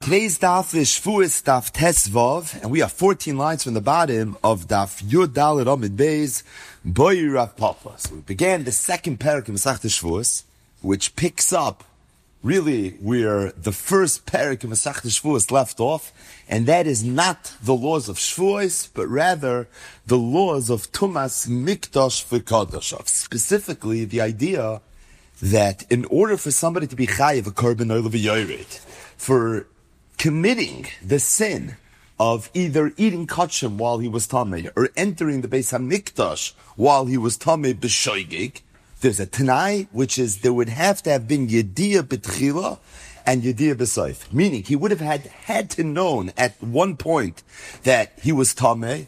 Today's daf is Shvuos daf Tesvav, and we are 14 lines from the bottom of daf Yud Dalet Amid Beis Boy Rav Papa. So we began the second parak of Masechta Shvuos, which picks up really where the first parak of Masechta Shvuos left off, and that is not the laws of Shvuos, but rather the laws of Tumas Mikdash v'Kadosh. Specifically, the idea that in order for somebody to be chayiv a korban oil v'yored, for committing the sin of either eating kachim while he was tamei or entering the Beis HaMikdash while he was tamei b'shoigig, there's a tanai, which is there would have to have been yediyah b'tchila and yediyah b'soif. Meaning, he would have had to known at one point that he was tamei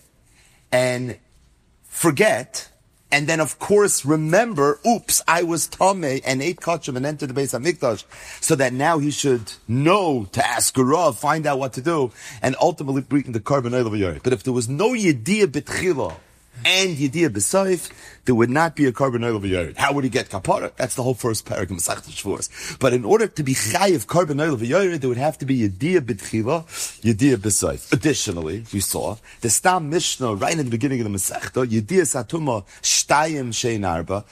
and forget, and then, of course, remember, oops, I was tamei and ate kachim and entered the Beis HaMikdash, so that now he should know to ask a Rav, find out what to do, and ultimately bring the korban oil v'yored. But if there was no yediyah b'tchila and yediyah b'soif, there would not be a korban oil v'yored. How would he get kapara? That's the whole first parak of Masechta Shvuos. But in order to be chayiv korban oil v'yored, there would have to be yediyah b'tchila, yediyah b'soif. Additionally, we saw the Stam Mishnah right in the beginning of the Masechta, yediyah satuma shtayim shein arba,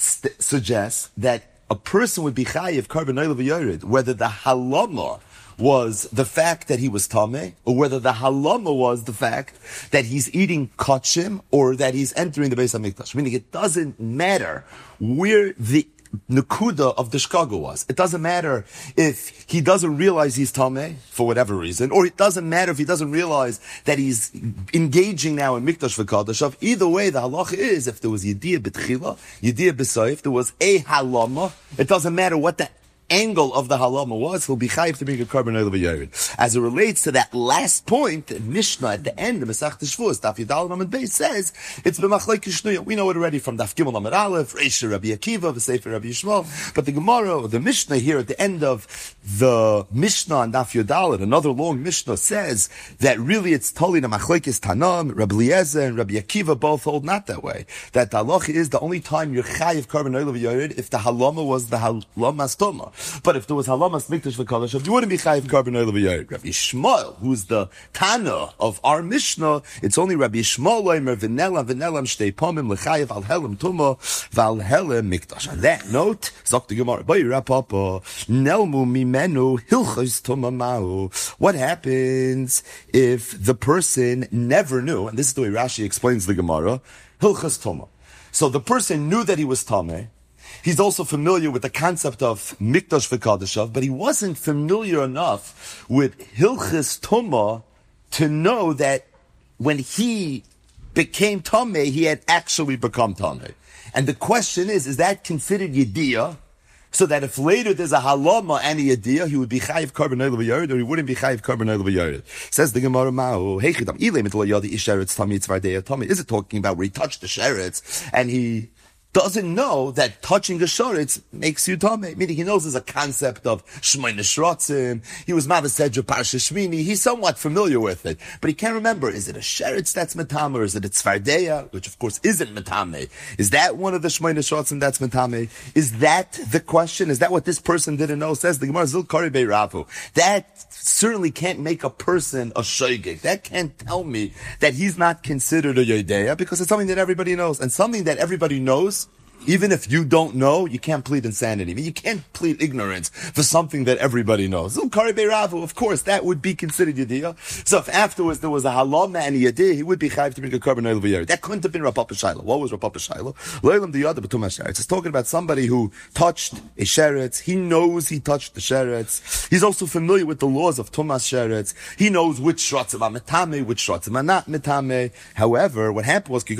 suggests that a person would be chayiv korban oil v'yored, whether the halama was the fact that he was tamei, or whether the halama was the fact that he's eating kachim, or that he's entering the Beis HaMikdash. Meaning it doesn't matter where the Nakuda of the shkaga was. It doesn't matter if he doesn't realize he's tamei for whatever reason, or it doesn't matter if he doesn't realize that he's engaging now in mikdash v'kadosh. Either way, the halacha is if there was yediyah b'tchila, yediyah b'soif, there was a halama. It doesn't matter what the angle of the halama was, he'll be chayiv to bring a korban oil v'yored. As it relates to that last point, the Mishnah at the end of Masechta Shvuos, Daf Yudal Amud Beis says it's b'machlokes shnuya. We know it already from Daf Gimel Amud Aleph, Reisha Rabbi Akiva, V'Sefer Rabbi Yishmael. But the Gemara, or the Mishnah here at the end of the Mishnah on Daf Yudal, another long Mishnah, says that really it's totally the machlokes Tanam, Rabbi Eliezer and Rabbi Akiva both hold not that way. That the halacha is the only time you're chayiv korban oil v'yored if the halama was the halama stoma. But if there was halamas mikdash v'kadosh, you wouldn't be chayiv korban oil v'yored. Rabbi Yishmael, who's the Tana of our Mishnah, it's only Rabbi Yishmael loimer v'nelam shtei pomim l'chayiv al helam tuma v'al helam mikdash. On that note, zok the Gemara, boy rapapa nelmu mimenu hilchos tuma ma'u. What happens if the person never knew? And this is the way Rashi explains the Gemara. Hilchos tuma. So the person knew that he was tamei. He's also familiar with the concept of mikdash v'kadosh, but he wasn't familiar enough with hilchis tumah to know that when he became tamei, he had actually become tamei. And the question is that considered yediyah? So that if later there's a halama and a yediyah, he would be chayiv korban oil v'yored, or he wouldn't be chayiv korban oil v'yored. Says the Gemara, Ma'u, heichidam ilem et lo yadi isheretz tamei tzvardei tamei. Is it talking about where he touched the sheretz and he doesn't know that touching a shoretz makes you tamei? Meaning he knows there's a concept of shmoyne shrotzim. He was mavasedra parsha shmini. He's somewhat familiar with it, but he can't remember. Is it a sheretz that's metame, or is it a tzvardeya, which of course isn't metame? Is that one of the shmoyne shrotzim that's metame? Is that the question? Is that what this person didn't know? Says the Gemara, Zil Kari Beiravu. That certainly can't make a person a shoygig. That can't tell me that he's not considered a yodeya, because it's something that everybody knows, and something that everybody knows. Even if you don't know, you can't plead insanity. I mean, you can't plead ignorance for something that everybody knows. Of course, that would be considered yediyah. So if afterwards there was a halama and a yediyah, he would be chayiv to bring a korban oil v'yored. That couldn't have been Rav Papa Shaila. What was Rav Papa Shaila? Lo'elam diyada b'tum hasheretz. It's talking about somebody who touched a sheretz. He knows he touched the sheretz. He's also familiar with the laws of tumas sheretz. He knows which shrotzim are metame, which shrotzim are not metame. However, what happened was,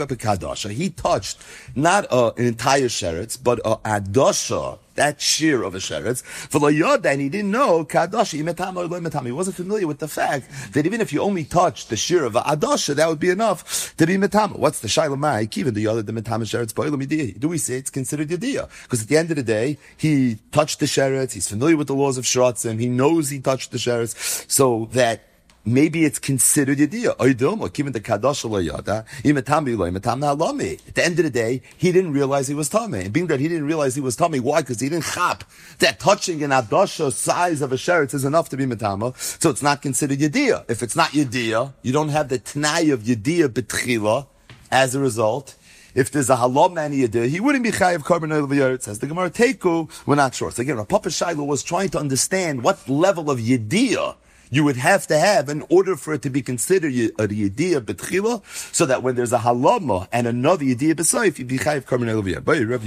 he touched not an entire sheretz, but a adosha, that shear of a sheretz, and he didn't know he wasn't familiar with the fact that even if you only touch the shear of a adosha, that would be enough to be metama. What's the shaylamai? Even the other the metama sheretz. Do we say it's considered yediyah? Because at the end of the day, he touched the sheretz. He's familiar with the laws of shrotzim. He knows he touched the sheretz, so that maybe it's considered Yediyah. At the end of the day, he didn't realize he was Tameh. And being that he didn't realize he was Tameh, why? Because he didn't chap that touching an Adasha size of a sheretz is enough to be Metama. So it's not considered Yediyah. If it's not Yediyah, you don't have the T'nai of Yediyah B'tchila as a result. If there's a halom and Yediyah, he wouldn't be chayiv korban oil v'yaret. Says the Gemara, Teiku, we're not sure. So again, Rav Papa Shiloh was trying to understand what level of Yediyah you would have to have in order for it to be considered a Yediyah B'tchila, so that when there's a halama and another Yediyah B'sayif, you'd be chayiv korban oil v'yaret. But Rabbi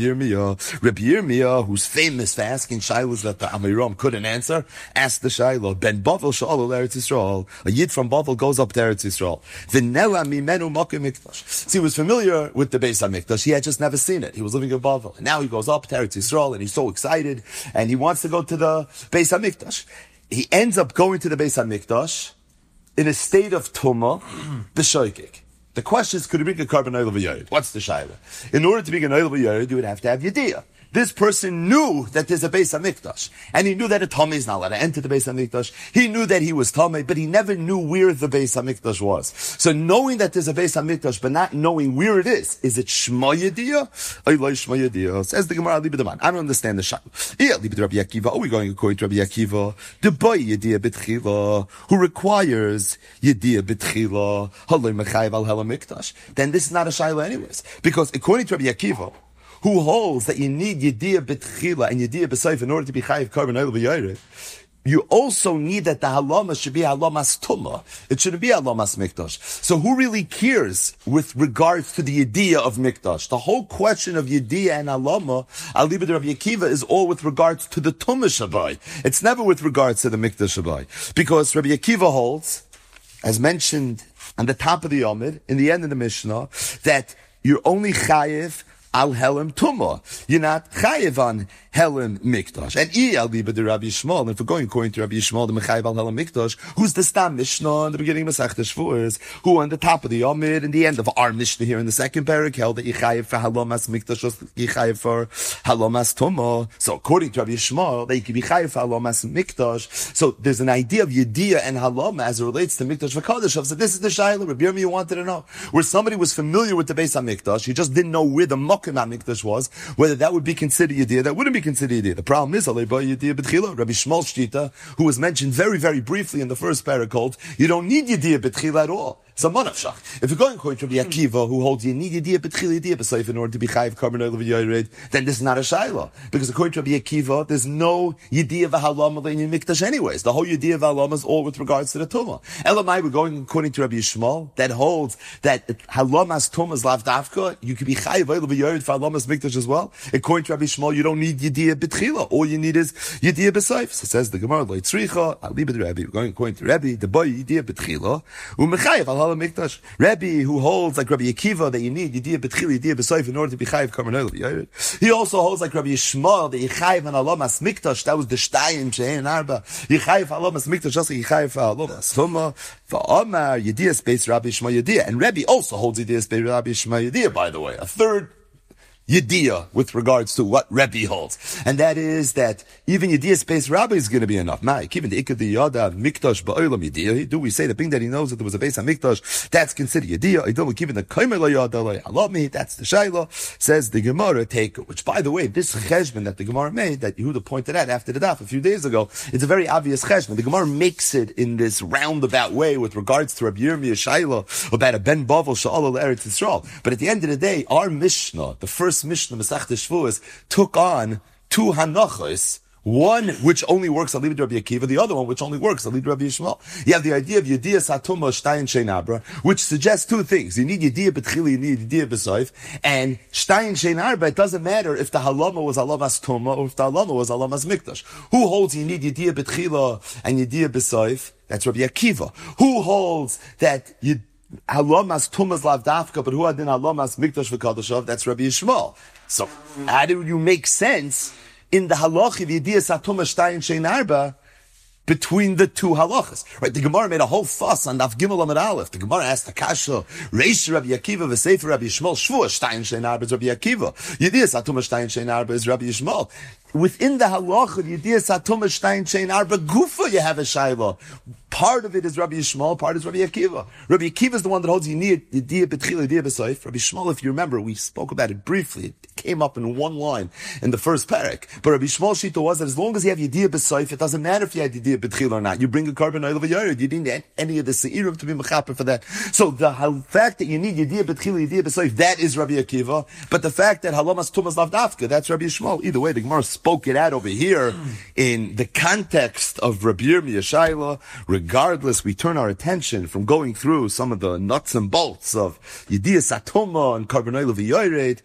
Yirmiyah, who's famous for asking Shilohs that the Amiram couldn't answer, asked the Shiloh, Ben Bavel Sha'al Eretz Yisrael. A Yid from Bavel goes up to Eretz Yisrael. V'nela mimenu makom mikdash. So he was familiar with the Beis HaMikdash. He had just never seen it. He was living in Bavel. And now he goes up to Eretz Yisrael and he's so excited and he wants to go to the Beis HaMikdash. He ends up going to the Beis HaMikdash in a state of Tumah, b'shoikik. The question is, could he bring a korban oil v'yared? What's the shayla? In order to bring an oil v'yared, you would have to have Yediyah. This person knew that there's a Beis HaMikdash, and he knew that a Tameh is not allowed to enter the Beis HaMikdash. He knew that he was Tameh, but he never knew where the Beis HaMikdash was. So knowing that there's a Beis HaMikdash, but not knowing where it is it Shema Yediyah? Oilai Shema Yediyah. Says the Gemara, Liba Daman. I don't understand the shayla. Yeah, Liba Rabbi Akiva. Are we going according to Rabbi Akiva? The boy Yediyah B'tchila, who requires Yediyah B'tchila, Haloi Mechayiv al Hela Mikdash. Then this is not a shayla anyways. Because according to Rabbi Akiva, who holds that you need Yediyah B'tchila and Yediyah B'sayif in order to be chayiv korban oil v'yared, you also need that the halama should be halamas tumah. It shouldn't be halamas mikdash. So who really cares with regards to the Yediyah of mikdash? The whole question of Yediyah and halama, Aliba de Rabbi Akiva, is all with regards to the tumah shabai. It's never with regards to the mikdash shabai. Because Rabbi Akiva holds, as mentioned on the top of the Yomid, in the end of the Mishnah, that you're only chayiv al Helam Tumah. You're not chayiv on Helam Mikdash. And al Liba de Rabbi Yishmael, and if we're going according to Rabbi Yishmael, the Mechayiv al Helam Mikdash, who's the Stam Mishnah in the beginning of Masechta Shavuos, who on the top of the Yomid, in the end of our Mishnah here in the second parak, held that Yechayiv for Halamas Mikdash, Yechayiv for Halamas Tumah. So according to Rabbi Yishmael, that you can be chayiv for Halamas Mikdash. So there's an idea of Yediyah and Halama as it relates to Mikdash v'Kodesh. So this is the Shaila Rabbi Yirmiyah wanted to know, where somebody was familiar with the Beis HaMikdash, he just didn't know where the Mokim HaMikdash was, whether that would be considered Yediyah, that wouldn't be considered Yediyah. The problem is, Rabbi Shmuel Shtita, who was mentioned very, very briefly in the first parak, you don't need Yediyah B'tchila at all. So manafshach. If you're going according to Rabbi Akiva, who holds you need Yediyah B'tchila Yediyah B'sayif in order to be chayiv korban oil v'yared, then this is not a shayla. Because according to Rabbi Akiva, there's no Yediyah v'halama in your mikdash anyways. The whole Yediyah v'halama is all with regards to the tumah. Elamai, we're going according to Rabbi Shmuel, that holds that halamas tumah is lav dafka, you can be chayiv oil v'yared for halamas mikdash as well. According to Rabbi Shmuel, you don't need Yediyah B'tchila. All you need is Yediyah B'sayif. So says the Gemara, Lo Yitzricha, I'll leave it to Rabbi. We're going according to Rabbi, the boy Yediyah B'tchila, u'mechayiv al Mikdash. Rabbi, who holds like Rabbi Akiva that you need Yediyah B'tchila, Yediyah B'sayif in order to be chayiv korban oil v'yared. He also holds like Rabbi Yishmael that you chayiv an alamas mikdash. That was the shtayim she'en arba. You chayiv alamas mikdash just like you chayiv alamas tumah. Va'amar Yediyah space Rabbi Shema Yediyah, and Rabbi also holds Yediyah space Rabbi Shema Yediyah. By the way, a third Yediyah with regards to what Rebbe holds. And that is that even Yediyah space Rabbi is going to be enough. Ma'ik, even the Ikad Yada Mikdash Ba'olam Yediyah, do we say the thing that he knows that there was a Beis HaMikdash, that's considered Yediyah. I don't even the Kaimer La Yada La Alami, that's the Shaila, says the Gemara take, which by the way, this cheshbon that the Gemara made, that Yehuda pointed out after the daf a few days ago, it's a very obvious cheshbon. The Gemara makes it in this roundabout way with regards to Rabbi Yirmiyah Shaila about a Ben Bavel Sha'al Eretz Yisrael. But at the end of the day, our Mishnah, the first Mishnah Masechta Shavuos, took on two hanachos, one which only works on Rabbi Akiva, the other one which only works on Rabbi Yishmael. You have the idea of Yediyah Satuma Shtayin Shein Abra, which suggests two things. You need Yediyah B'tchila, you need Yediyah B'sayif, and Shtayin Shein Abra, it doesn't matter if the halama was halamas Tuma or if the halama was halamas Mikdash. Who holds you need Yediyah B'tchila and Yediyah B'sayif? That's Rabbi Akiva. Who holds that you halamas tumas lav dafka, but who adin halamas mikdash v'kadoshav? That's Rabbi Yishmael. So how do you make sense in the halachi v'yediyah satuma shtayin shein arba between the two halachas? Right? The Gemara made a whole fuss on Daf Gimel Amud Aleph. The Gemara asked the kasha, Reish Rabbi Akiva v'Sefer Rabbi Yishmael shvua shtayin shein arba is Rabbi Akiva. Yediyah satuma shtayin shein arba is Rabbi Yishmael. within the halacha, the Yediyah Satuma Stein Chain Arba Gufa, you have a Shaila. Part of it is Rabbi Yishmael, part is Rabbi Akiva. Rabbi Akiva is the one that holds Yediyah B'tchil, Yediyah B'soif. Rabbi Yishmael, if you remember, we spoke about it briefly. It came up in one line in the first parak. But Rabbi Yishmael Shita was that as long as you have Yediyah B'soif, it doesn't matter if you had Yediyah B'tchil or not. You bring a carbon oil of a yared. You didn't need any of the Se'irim to be mechaper for that. So the fact that you need Yediyah B'tchil, Yediyah B'soif, that is Rabbi Akiva. But the fact that Halamas Tumas Lavdafka, that's Rabbi Yishmael. Either way, the Gemara spoke it out over here in the context of Rabbi Yirmiyah Shaila. Regardless, we turn our attention from going through some of the nuts and bolts of Yediyah Satoma and Carbon Oil of Yored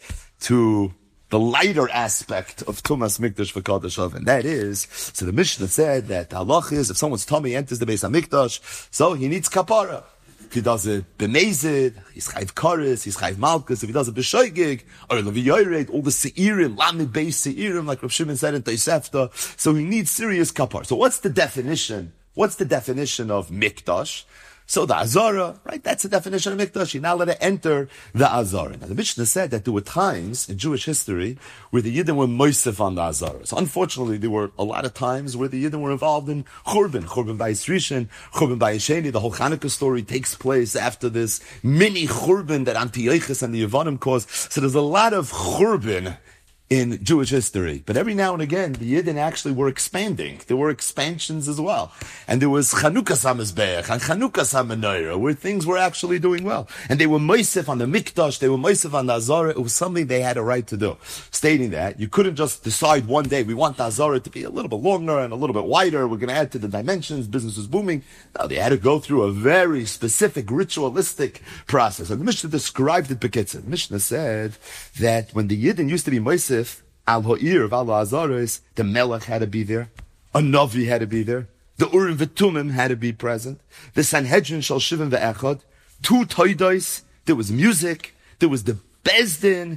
to the lighter aspect of Tumas Mikdash v'Kodesh, and that is, so the Mishnah said that the halach is if someone's tummy enters the Beis HaMikdash, so he needs kapara. If he does it b'mezid, he's chayv kares, he's chayv malchus. If he does it b'shoigig, or leviyored, all the seirim, lamid beis seirim, like Rav Shimon said in Tosefta, so he needs serious kapar. So what's the definition? What's the definition of mikdash? So the Azara, right, that's the definition of Mikdash. You're not allowed to enter the Azara. Now the Mishnah said that there were times in Jewish history where the Yidden were moisef on the Azara. So unfortunately there were a lot of times where the Yidden were involved in Churban Bayis Rishon, Churban Bayis Sheni. The whole Chanukah story takes place after this mini Churban that Antiochus and the Yevonim caused. So there's a lot of Churban in Jewish history. But every now and again, the Yidden actually were expanding. There were expansions as well. And there was Chanukah HaMizbeach and Chanukah HaMenorah, where things were actually doing well. And they were moisef on the Mikdash, they were moisef on the Azara. It was something they had a right to do. Stating that, you couldn't just decide one day, we want the Azara to be a little bit longer and a little bit wider, we're going to add to the dimensions, business was booming. No, they had to go through a very specific ritualistic process. And the Mishnah described it Bekitzer. The Mishnah said that when the Yidden used to be moisef al ha'ir of al azaros, the melech had to be there, a navi had to be there, the urim v'tumim had to be present, the Sanhedrin shal shivim ve'echad, 2 toidos, there was music, there was the bezdin,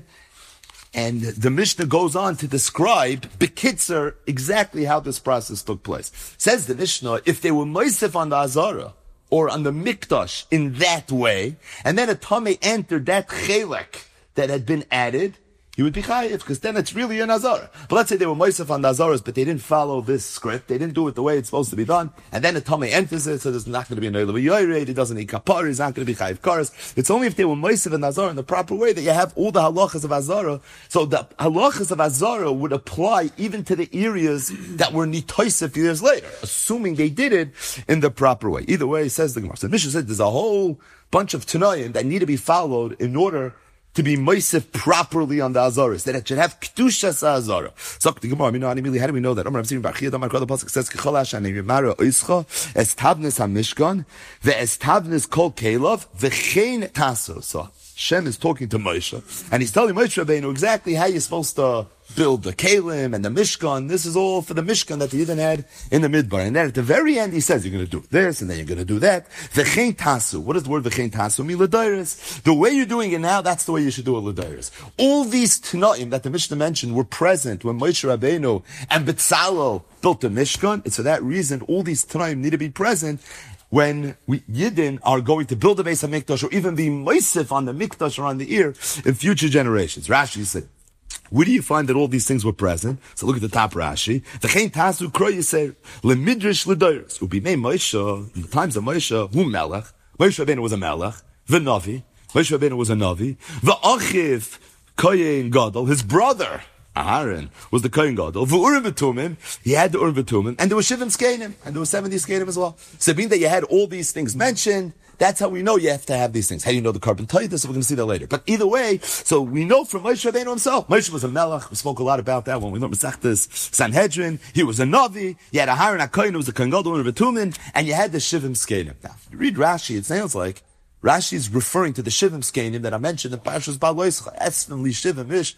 and the Mishnah goes on to describe bekitzer exactly how this process took place. Says the Mishnah, if they were moisef on the azara or on the mikdash in that way, and then a tamei entered that chelek that had been added, he would be chayiv, because then it's really an azara. But let's say they were moisef on the azaras, but they didn't follow this script, they didn't do it the way it's supposed to be done, and then the tamei enters it, so there's not going to be an oil of yored, it doesn't need kapar, it's not going to be chayiv karas. It's only if they were moisef and azara in the proper way that you have all the halachas of azara. So the halachas of azara would apply even to the areas that were nitoisef years later, assuming they did it in the proper way. Either way, says the Gemara. So the Mishnah said there's a whole bunch of tanayim that need to be followed in order to be moisef properly on the azaras, that it should have kedushas azara. So the Gemara, how do we know that? Amar Rabbi Bar Chia, Amar Kol Pasuk says, "Kechol Hashem Yimara Oischa Estabnis HaMishkan ve'Estabnis Kol Kelov ve'Chein Taso." So Shem is talking to Moshe, and he's telling Moshe Rabbeinu exactly how you're supposed to build the Kalim and the Mishkan. This is all for the Mishkan that the Yidden had in the Midbar. And then at the very end, he says, you're going to do this, and then you're going to do that. V'chein tasu. What does the word v'chein tasu mean? L'dairis. The way you're doing it now, that's the way you should do it, l'dairis. All these Tanaim that the Mishnah mentioned were present when Moshe Rabbeinu and Betzalel built the Mishkan. And for that reason, all these Tanaim need to be present when Yidden are going to build a Beis HaMikdash or even be moisef on the Mikdash or on the ear in future generations. Rashi said, where do you find that all these things were present? So look at the top Rashi. V'chein tasu kroy yisir lemidrash l'doros. Ubimei Moshe, in the times of Moshe, who melech? Moshe Rabbeinu was a melech. V'navi. Moshe Rabbeinu was a navi. V'achiv kohen gadol, his brother Aaron was the kohen gadol. V'urim v'tumim, he had the urim v'tumim, and there were shivim skenim, and there were 70 skenim as well. So being that you had all these things mentioned, that's how we know you have to have these things. How do you know the carbon titus? We're going to see that later. But either way, so we know from Moshe Rabbeinu himself. Moshe was a melech. We spoke a lot about that when we learned Masechtas Sanhedrin. He was a navi. You had a Aaron HaKohen who was a kohen gadol and a v'tumin, and you had the shivim skenim. Now, if you read Rashi, it sounds like Rashi is referring to the shivim skenim that I mentioned in Parshas Ba'al Loischa. Esvim li shivim ish.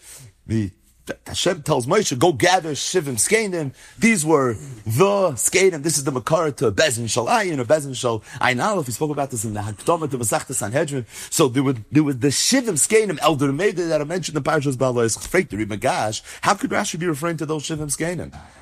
Hashem tells Moshe, go gather shivim skenim. These were the skenim. This is the makara to Bezin Shal Ayin or Bezin Shal Ayin Aleph. We spoke about this in the Hakdama to Masechtas Sanhedrin. So there was the shivim skenim elder Meida that I mentioned in Parshas Ba'al Loischa. Freik the Rebbe Gash. How could Rashi be referring to those shivim skenim?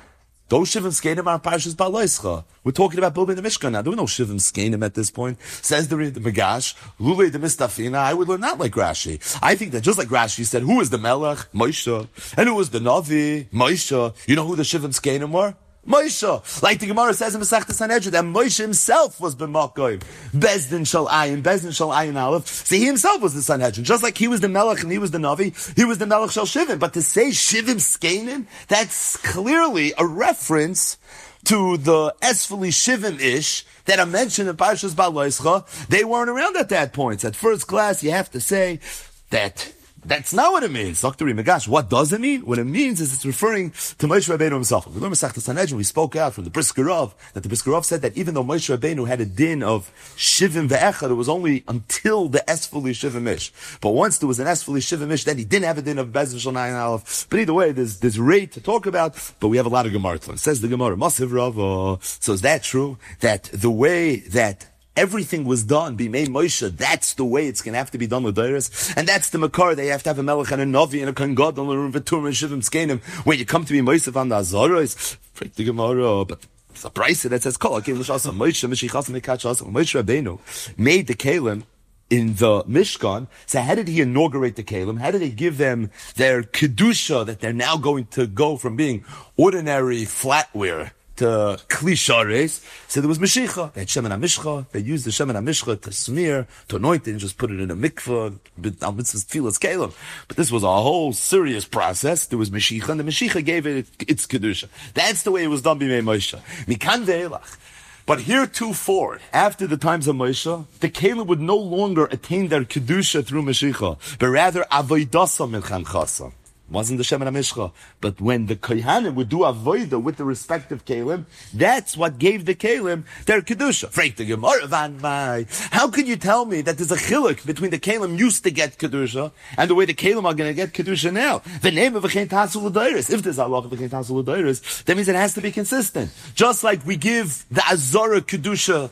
Those Shivim Skenim are Parshas Baloischa. We're talking about building the Mishkan now. There were no Shivim Skenim at this point. Says the Megash, Lule de Mistafina, I would learn that like Rashi. I think that just like Rashi said, who is the Melech? Moshe. And who was the Navi? Moshe. You know who the Shivim Skenim were? Moshe. Like the Gemara says in Masechta Sanhedrin, that Moshe himself was b'makoim. Bezdin shal ayin aleph. See, he himself was the Sanhedrin. Just like he was the Melech and he was the Navi, he was the Melech shal Shivim. But to say Shivim Skenim, that's clearly a reference to the Esfali Shivim-ish that are mentioned in Parshas Baloischa. They weren't around at that point. At first glance, you have to say that that's not what it means. Dr. Megash, what does it mean? What it means is it's referring to Moshe Rabbeinu himself. We learned Masechta Sanhedrin, we spoke out from the Brisker Rav, that the Brisker Rav said that even though Moshe Rabbeinu had a din of Shivim ve'echad, it was only until the Esfali Shivim-ish. But once there was an Esfali Shivim-ish, then he didn't have a din of Bezdin Shal Nayin Aleph. But either way, there's rate to talk about, but we have a lot of Gemara. Says the Gemara, Masiv Rav. So is that true? That the way that everything was done, Bimei Moshe, that's the way it's going to have to be done with Deiris. And that's the Makar, they have to have a Melech and a Navi and a Kohen Gadol and a V'tur and Shivim Skenim. When you come to be Moshe on the Azaros, freak the Gemara, but it's a price that says, Kol HaKelim L'Shasam Moshe, Meshichasam Mikat Shasam. Moshe Rabbeinu made the Kelim in the Mishkan. So how did he inaugurate the Kelim? How did he give them their Kedusha, that they're now going to go from being ordinary flatware to Kli Shares? So there was Meshicha. They had Shemen HaMishcha. They used the Shemen HaMishcha to smear, to anoint it, and just put it in a mikveh, al-mitzvah's tefillas kelim. But this was a whole serious process. There was Meshicha, and the Meshicha gave it its Kedusha. That's the way it was done by Moshe. Mikan ve'elach. But heretofore, after the times of Moshe, the Kelim would no longer attain their Kedusha through Meshicha, but rather Avoidasa Milchan Chasa. Wasn't the Shemen HaMishcha. But when the Kohanim would do Avoida with the respective Kelim, that's what gave the Kelim their Kedusha. Freit the Gemara van Mai. How can you tell me that there's a chiluk between the Kelim used to get Kedusha and the way the Kelim are going to get Kedusha now? The name of V'chein Tasu L'Deiros. If there's Allah V'chein Tasu L'Deiros, that means it has to be consistent. Just like we give the Azara Kedusha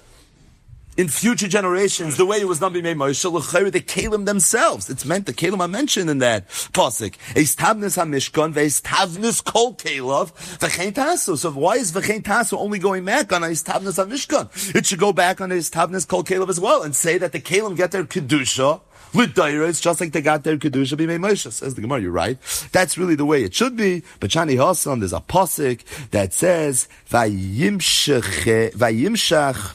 in future generations, the way it was done by Moshe, the Kelim themselves. It's meant the Kelim are mentioned in that pasuk. Eistabnis HaMishkan, ve'eistabnis Kol Kelov, v'chein Tasu. So why is v'chein Tasu only going back on Eistabnis HaMishkan? It should go back on Eistabnis Kol Kelov as well, and say that the Kelim get their Kedusha with Deiros, just like they got their Kedusha b'mei Moshe. Says the Gemara, you're right. That's really the way it should be. But Shani Hasan, there's a pasuk that says, Vayimshach,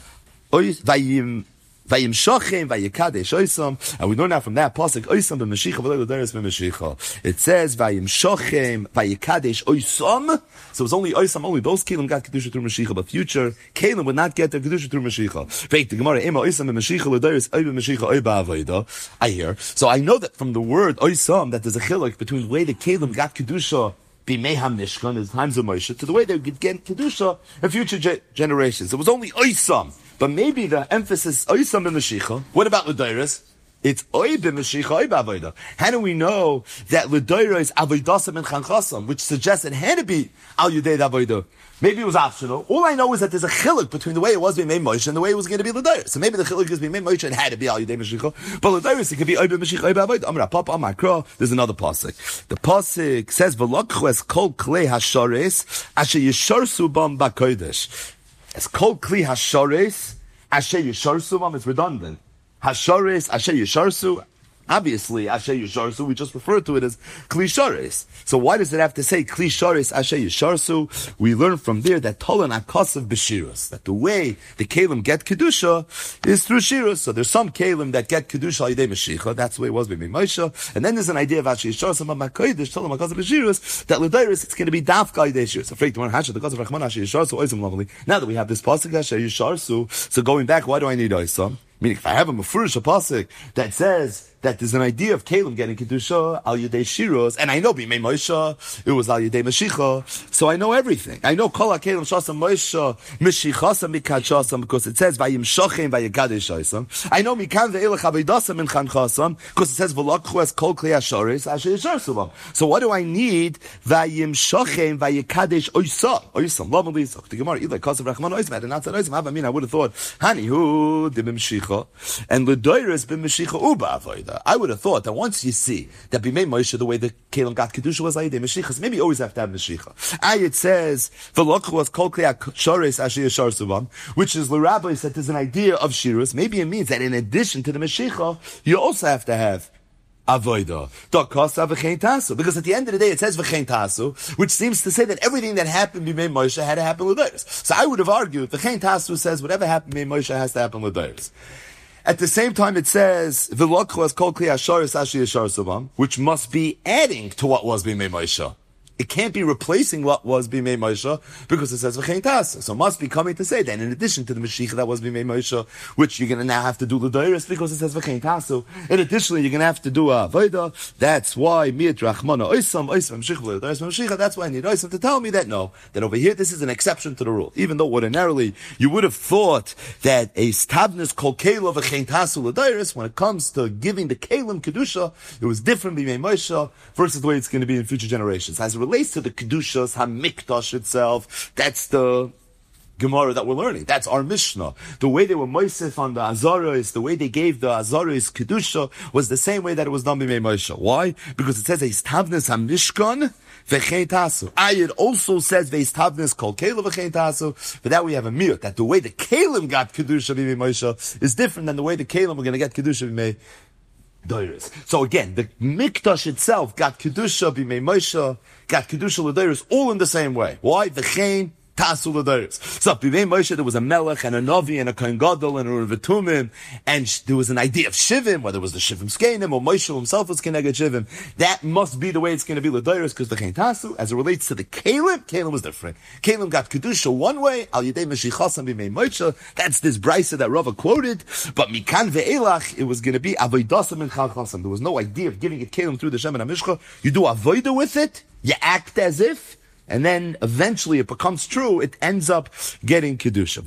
Vayim Shochem, Vayikadesh Oisam, and we know now from that pasuk Oisam b'Mashicha v'lo l'Deiros b'Mashicha. It says Vayim Shochem, Vayikadesh Oisam. So it's only Oisam, only those Kelim got Kedusha through Mashicha, but future Kelim would not get their Kedusha through Mashicha. Fake the Gemara, Ema Oisam b'Mashicha l'Deiros Oy b'Mashicha Oy ba'Avoda. I hear. So I know that from the word Oisam that there's a chiluk between the way the Kelim got Kedusha Bimei HaMishkan, in the times of Moshe, to the way they would get Kedusha in future generations. It was only Oisam. But maybe the emphasis Oisam b'Mashicha. What about L'Deiros? It's Oy b'Mashicha, Oy b'Avoda. How do we know that L'Deiros Avoidasam and Chanchasam, which suggests it had to be Al Yudei Avoda? Maybe it was optional. All I know is that there's a chiluk between the way it was b'mei Moshe and the way it was going to be L'Deiros. So maybe the chiluk is b'mei Moshe and had to be Al Yudei Mashicha, but L'Deiros it could be Oy b'Mashicha, Oy b'Avoda. Amar Papa, Amar Kro. There's another pasuk. The pasuk says V'lokchu es kol klei hashares asher yisharsu bam b'kodesh. As kol kli hashares asher yisharsu bam. It's redundant. Hashares asher yisharsu. Obviously, Asher Yisharsu, we just refer to it as Kli Shares. So why does it have to say Kli Shares Asher Yisharsu? We learn from there that Tolan Akasav B'Shirus, that the way the Kelim get Kedusha is through Shirus. So there's some Kelim that get Kedusha al Yidei Mashicha, that's the way it was by Moshe. And then there's an idea of Asher Yisharsu, Ma'Makodesh, Tolan Akasav B'Shirus, that L'Deiros, it's going to be Dafka Yidei Shirus. So, the Kasav Rachman Asher Yisharsu, Oisam lovely. Now that we have this pasuk Asher Yisharsu, so going back, why do I need Oisam? Meaning, if I have a Mefurish pasuk that says that there's an idea of Kelim getting Kedusha al Yudei Shiros, and I know Bimei Moshe, it was al Yudei Mashicha, so I know everything. I know Kol HaKelim Shasam Moshe, Meshichasam Mikat Shasam, because it says Vayim Shochem Vayikadesh Shasam. I know Mikan Ve'elech Avedasam Minchan Chasam, because it says V'lokchu es Kol Klei HaShares Asher Yisharsubam. So what do I need? Vayim Shochem Vayikadesh Oisam. Lo Melisa. The Gemara, Ilai Kasav Rachman Oisam, and not said Oisam. I would have thought, Hani Hu Dibim Shicha, and L'Deiros B'Mashicha Uba Avoda. Moshe. I would have thought that once you see that Bimei Moshe, the way the Kalim got Kedusha was Ayidei Mashiachas, maybe you always have to have Mashiach. Ayat says, V'loch was kol klei shores asher yashar subam, which is the rabbi said there's an idea of Shirus. Maybe it means that in addition to the Mashiach, you also have to have Avoida. Because at the end of the day, it says v'chein tasu, which seems to say that everything that happened b'mei Moshe had to happen with theirs. So I would have argued, v'chein tasu says whatever happened b'mei Moshe has to happen with theirs. At the same time, it says v'lokhu as kol kli asharis ashi yashar subam, which must be adding to what was b'mei Moshe. It can't be replacing what was Bimei Moshe because it says v'chein tasa. So it must be coming to say that in addition to the Mashiach that was Bimei Moshe, which you're going to now have to do the Deiris because it says v'chein tasa. And additionally, you're going to have to do a Avoda. That's why Miyat Rachmana Oisam Mashiach Mashiach. That's why I need Oisam to tell me that no, that over here this is an exception to the rule. Even though ordinarily you would have thought that a stabnus kol kela v'chein tasa l'Deiris, when it comes to giving the Kalim Kedusha, it was different Bimei Moshe versus the way it's going to be in future generations. As it relates to the Kedushas HaMikdash itself, that's the Gemara that we're learning. That's our Mishnah. The way they were Moisef on the Azaros, the way they gave the Azaros Kedusha was the same way that it was done by Moshe. Why? Because it says Eistavnes HaMishkan v'chein tasu. Ayat also says Eistavnes Kol Kela v'chein tasu. For that we have a mirror, that the way the Kalim got Kedusha by Moshe is different than the way the Kalim were going to get Kedusha by Deiris. So again, the Mikdash itself got Kedusha b'mei Moshe, got Kedusha l'Deiris, all in the same way. Why? V'chein tasu l'Deiris. So b'mei Moshe there was a Melech and a Novi and a Kohen Gadol and a Revetumim, and there was an idea of Shivim, whether it was the Shivim Skenim or Moshe himself was Keneged Shivim. That must be the way it's going to be l'Deiris, because v'chein tasu, as it relates to the Kalim was different. Kalim got Kedusha one way, al Yedei Mashiachasam b'mei Moshe. That's this brisa that Rava quoted. But mikan ve'elach, it was going to be avoidasam and chalchasam. There was no idea of giving it Kalim through the Shem and HaMishcha. You do avoida with it, you act as if, and then eventually it becomes true, it ends up getting Kedusha.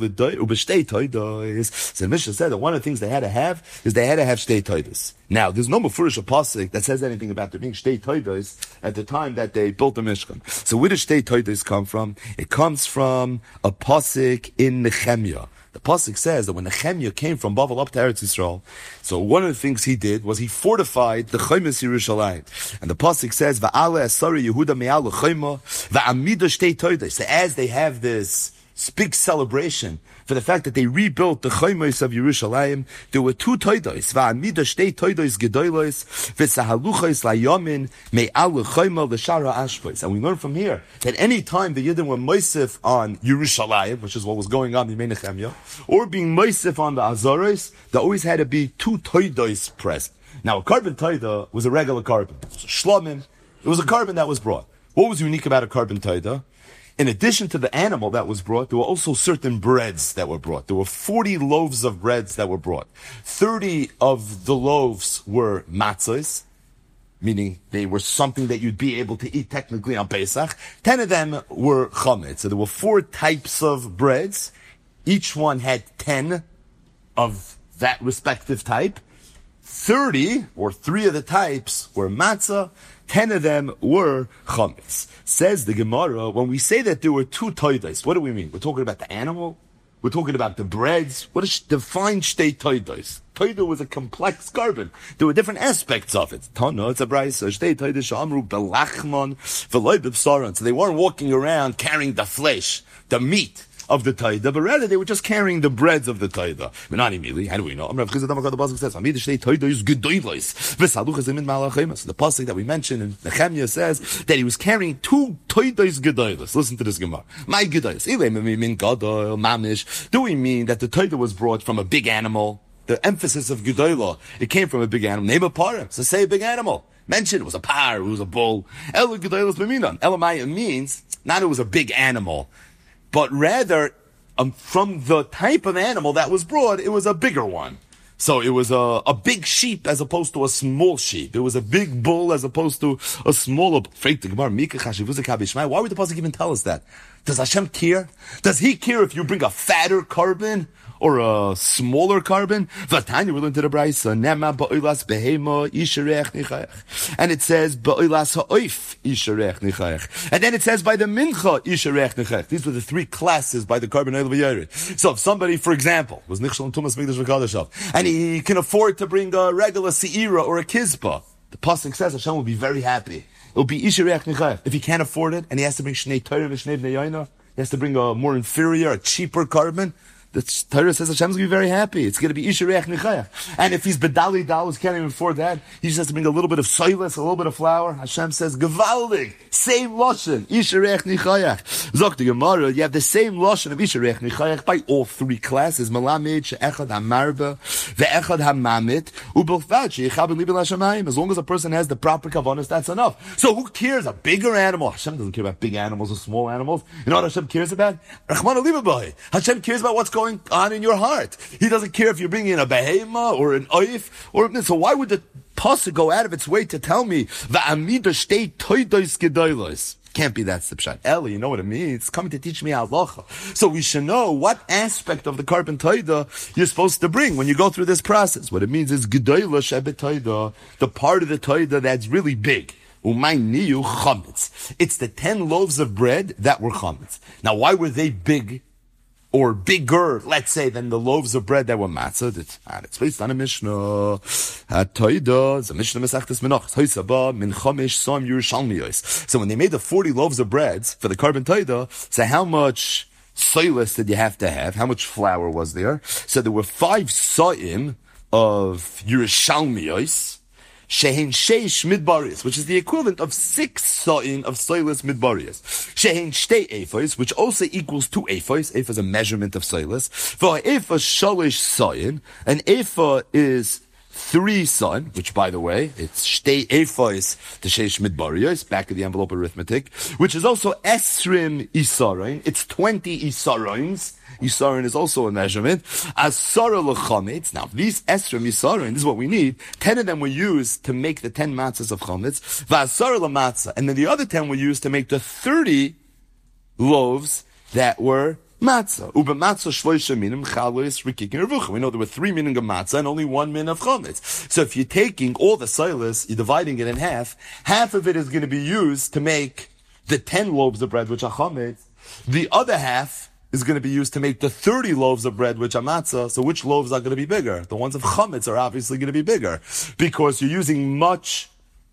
So the Mishnah said that one of the things they had to have is they had to have Shtei Toidos. Now, there's no Mefurish Pasuk that says anything about there being Shtei Toidos at the time that they built the Mishkan. So where does Shtei Toidos come from? It comes from a Pasuk in Nehemiah. The Pasuk says that when Nehemiah came from Bavel up to Eretz Yisrael, so one of the things he did was he fortified the Chaimas Yerushalayim. And the Pasuk says, Va'ala Asari Yehuda Me'al L'Chaima, Va'amida Shtei Toidos. So as they have this big celebration for the fact that they rebuilt the Chaimas of Yerushalayim, there were two Toidos, Va'amida Shtei Toidos Gedolos, V'sahaluchos Layamin Me'al L'Chaima L'Shara Ashpois. And we learn from here that any time the Yidden were Moisef on Yerushalayim, which is what was going on in Nehemiah, or being Moisef on the Azaros, there always had to be two Toidos present. Now, a carbon Toida was a regular carbon. It was a shlomim. It was a carbon that was brought. What was unique about a carbon Toida? In addition to the animal that was brought, there were also certain breads that were brought. There were 40 loaves of breads that were brought. 30 of the loaves were matzahs, meaning they were something that you'd be able to eat technically on Pesach. 10 of them were chametz. So there were 4 types of breads. Each one had 10 of that respective type. 30, or 3 of the types, were matzah. 10 of them were chametz. Says the Gemara, when we say that there were 2 toidos, what do we mean? We're talking about the animal? We're talking about the breads? What is define shtei toidos? Toida was a complex carbon. There were different aspects of it. Tana, it's a brayso. Shtei toidos shamru belachman v'loy b'bsaron. So they weren't walking around carrying the flesh, the meat of the Taida, but rather they were just carrying the breads of the Taida. But not immediately. How do we know? The Pasuk says, the Pasuk that we mentioned in Nehemiah says that he was carrying 2 Taidos Gedolos. Listen to this Gemara. My Gedolos. Do we mean that the Taida was brought from a big animal? The emphasis of Gedolah, it came from a big animal. Name a parim. So say a big animal. Mention it was a par, it was a bull. Ela Gedolos b'minan. Elamaya means, not it was a big animal, but rather, from the type of animal that was brought, it was a bigger one. So it was a big sheep as opposed to a small sheep. It was a big bull as opposed to a smaller. Why would the Pasuk even tell us that? Does Hashem care? Does He care if you bring a fatter carbon or a smaller carbon? Vatanya, we're learning to the Braisa. Nema ba'oilas behema isharech nichayach. And it says, ba'oilas ha'oif isharech nichayach. And then it says, by the mincha isharech nichayach. These were the three classes by the carbon oil v'yared. So if somebody, for example, was nichshel and tumas mikdash v'kadashav, and he can afford to bring a regular se'ira or a kizbah, the pasuk says Hashem will be very happy. It'll be isharech nichayach. If he can't afford it, and he has to bring shnei Torah v'shnei bnei yaina, he has to bring a more inferior, a cheaper carbon, the Torah says Hashem's going to be very happy. It's going to be Isharech Nichayach. And if he's Bedali Dalus, can't even afford that, he just has to bring a little bit of soilus, a little bit of flour. Hashem says, Gevaldig, same Lashon, Isharech Nichayach. Zok the Gemara, you have the same Lashon of Isharech Nichayach by all three classes, Malamed, She'echad HaMarba, Ve'echad HaMamit, Ubelfad, She'echabin Libel HaShamayim. As long as a person has the proper kavanas, that's enough. So who cares? A bigger animal? Hashem doesn't care about big animals or small animals. You know what Hashem cares about? Rahman Alibabai. Hashem cares about what's going on in your heart. He doesn't care if you're bringing in a behema or an oif or so. Why would the pasuk go out of its way to tell me va'amida shtei toidos gedolos? Can't be that's the pshat. Eli, you know what it means? It's coming to teach me halacha. So we should know what aspect of the carbon toida you're supposed to bring when you go through this process. What it means is gedola shebet toida, the part of the toida that's really big. It's the 10 loaves of bread that were chametz. Now, why were they big? Or bigger, let's say, than the loaves of bread that were matzah. It's based on a Mishnah. HaToida, it's a Mishnah Mesachtes Menachos. Hoysaba, min chomesh som Yerushalmiyos. So when they made the 40 loaves of breads for the carbon Toida, so how much soilus did you have to have? How much flour was there? So there were 5 sa'im of Yerushalmiyos, Shehen Sheish Midbarius, which is the equivalent of 6 sa'in of soilus midbarius. Shehen Shtei Ephos, which also equals 2 Ephos. Ephah is a measurement of soilus. For Ephah Shalish sa'in, an Ephah is 3 sa'in, which by the way, it's Shtei Ephos to Sheish Midbarius, back of the envelope arithmetic, which is also Esrim Isarin. It's 20 Isarins. Yisarin is also a measurement. Asara l'chametz. Now, these esrim Yisarin, this is what we need. 10 of them were used to make the 10 matzahs of chametz. V'asara l'matzah. And then the other 10 were used to make the 30 loaves that were matzah. Uba matzah shloisha minim chalos rikikin revucha. We know there were 3 minim of matzah and only 1 min of chametz. So if you're taking all the silas, you're dividing it in half of it is going to be used to make the 10 loaves of bread, which are chametz. The other half is going to be used to make the 30 loaves of bread, which are matzah. So which loaves are going to be bigger? The ones of chametz are obviously going to be bigger because you're using much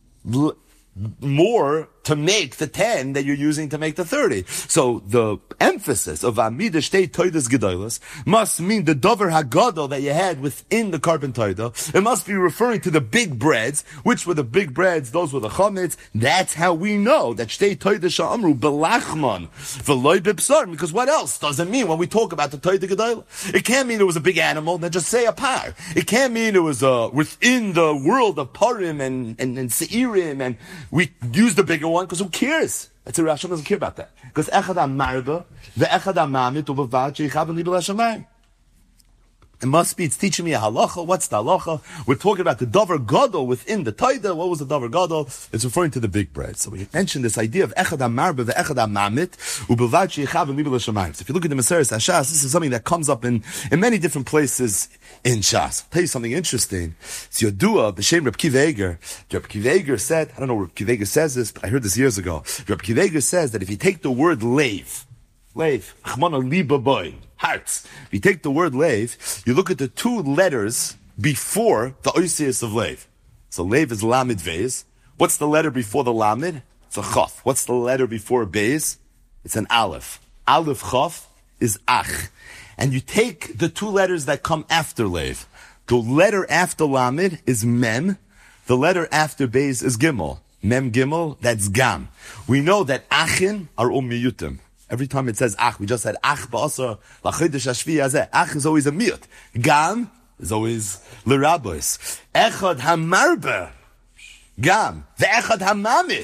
more to make the 10 that you're using to make the 30. So the emphasis of Amida Shtei Toidas Gedolos must mean the Dover Hagadol that you had within the carbon toida. It must be referring to the big breads. Which were the big breads? Those were the chametz. That's how we know that Shtei Toidas Sha'amru Belachman V'loi B'Psar. Because what else does it mean when we talk about the Toida Gedolos? It can't mean it was a big animal, then just say a par. It can't mean it was within the world of Parim and Seirim, and we use the bigger one, because who cares? That's a Hashem doesn't care about that. Because Echad HaMarba, Ve'echad HaMamit, U'Bavad She'ichabin Libel HaShamayim. It must be, it's teaching me a halacha. What's the halacha? We're talking about the Dover Gadol within the Taida. What was the Dover Gadol? It's referring to the big bread. So we mentioned this idea of Echad HaMarba, Ve'echad HaMamit, U'Bavad She'ichabin Libel HaShamayim. So if you look at the Maseres Hashas, this is something that comes up in many different places in Shas. I'll tell you something interesting. It's Yodua, B'Shem Reb Kiva Eger. Reb Kiva Eger said, I don't know where Reb Kiva Eger says this, but I heard this years ago. Reb Kiva Eger says that if you take the word leiv, Chmana Liba Boy, hearts. If you take the word leiv, you look at the 2 letters before the oisius of leiv. So leiv is Lamed Vez. What's the letter before the Lamed? It's a Chaf. What's the letter before Bez? It's an Aleph. Aleph Chaf is Ach. And you take the 2 letters that come after leiv. The letter after Lamed is Mem. The letter after Bez is Gimel. Mem Gimel, that's Gam. We know that Achin are Ummiyutim. Every time it says Ach, we just said Ach ba'asar l'chodesh hashvi hazeh. Ach is always a miyut. Gam is always l'rabos. Echad hamarba. Gam. Ve'echad hamamit.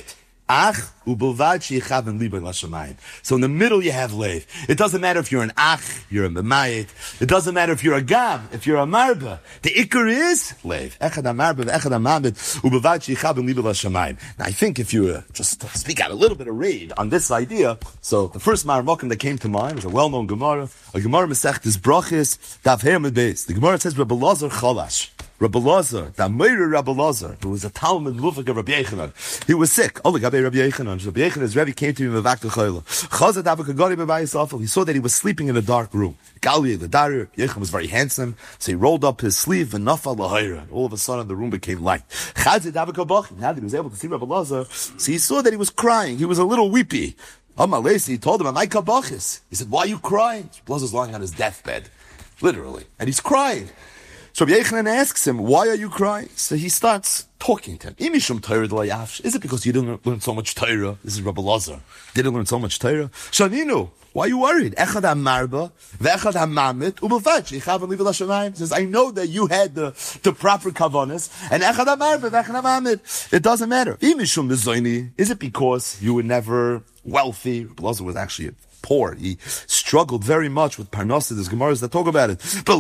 Ach ubelvad sheyichaven liba l'shamayim. So in the middle you have leiv. It doesn't matter if you're an ach, you're a memayit. It doesn't matter if you're a gam, if you're a marba. The ikar is leiv. Echad hamarba ve'echad hamamid ubelvad sheyichaven liba l'shamayim. Now I think if you just speak out a little bit of raid on this idea, so the first Marmokim that came to mind was a well-known Gemara, a Gemara Masechtes Brachis, Daf Hermid Beis. The Gemara says Rabbi Lazar Chalash. Rabbi Lazar, the Meir Rabbi Lazar, who was a Talmud Mufak of Rabbi Yechanan. He was sick. Oh, look, Rabbi Yechanan. Rabbi Yechanan's Rebbe came to him in Vavak L'Chayla. Chazat Avakagari B'Bayis. He saw that he was sleeping in a dark room. Gali, the Darir, Yechan was very handsome, so he rolled up his sleeve and Nafal L'Hayra. All of a sudden, the room became light. Chazat Avakabach. Now that he was able to see Rabbi Lazar, so he saw that he was crying. He was a little weepy. He told him, "Amai kabachis." He said, "Why are you crying?" Rabbi Lazar's lying on his deathbed, literally, and he's crying. So Rabbi Yechanan asks him, "Why are you crying?" So he starts talking to him. Is it because you didn't learn so much Torah? This is Rabbi Lazar. Didn't learn so much Torah? Shaninu, why are you worried? Echad hamarba, ve'echad hamamit, u'belvad sheyichaven liba l'shamayim. He says, I know that you had the proper kavanas, and echad hamarba, ve'echad hamamit. It doesn't matter. Is it because you were never wealthy? Rabbi Lazar was actually poor. He struggled very much with Parnassus. There's Gemaras that talk about it. But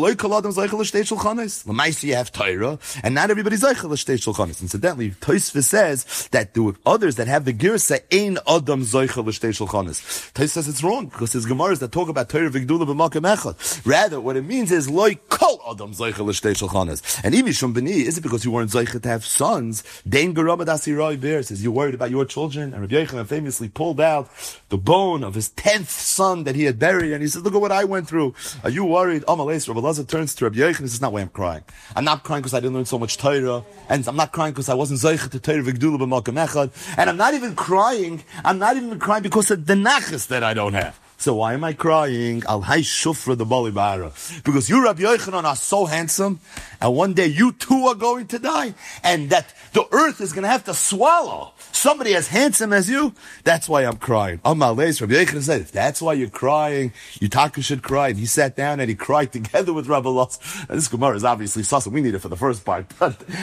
you have Torah, and not everybody's Zeichel L'Shtei Shulchanis. Incidentally, Tosfos says that there were others that have the Girsa Ein Adam Zeichel L'Shtei Shulchanis. Tosfos says it's wrong, because there's Gemaras that talk about Torah V'Gdula B'Makom Echad. Rather, what it means is Loi Kol Adam Zeichel L'Shtei Shulchanis. And Imishum B'ni, is it because you weren't Zeichel to have sons? Dein Geramad Asiroi Bear says you're worried about your children, and Rabbi Yechanan famously pulled out the bone of his 10th son that he had buried, and he says, look at what I went through. Are you worried? Amalais, Rabbi Lazar turns to Rabbi Yechanan and says, not why I'm crying. I'm not crying because I didn't learn so much Torah, and I'm not crying because I wasn't Zeicha to Torah V'Gdula B'Makom Echad, and I'm not even crying because of the nachas that I don't have. So why am I crying? Al hay shufra the bali ba'ara. Because you, Rabbi Yochanan, are so handsome, and one day you too are going to die, and that the earth is going to have to swallow somebody as handsome as you. That's why I'm crying. Amalei, Rabbi Yochanan said, if that's why you're crying, Yutaka should cry. And he sat down and he cried together with Rabbi Lazar. This Gemara is obviously Sasa. We need it for the first part. But the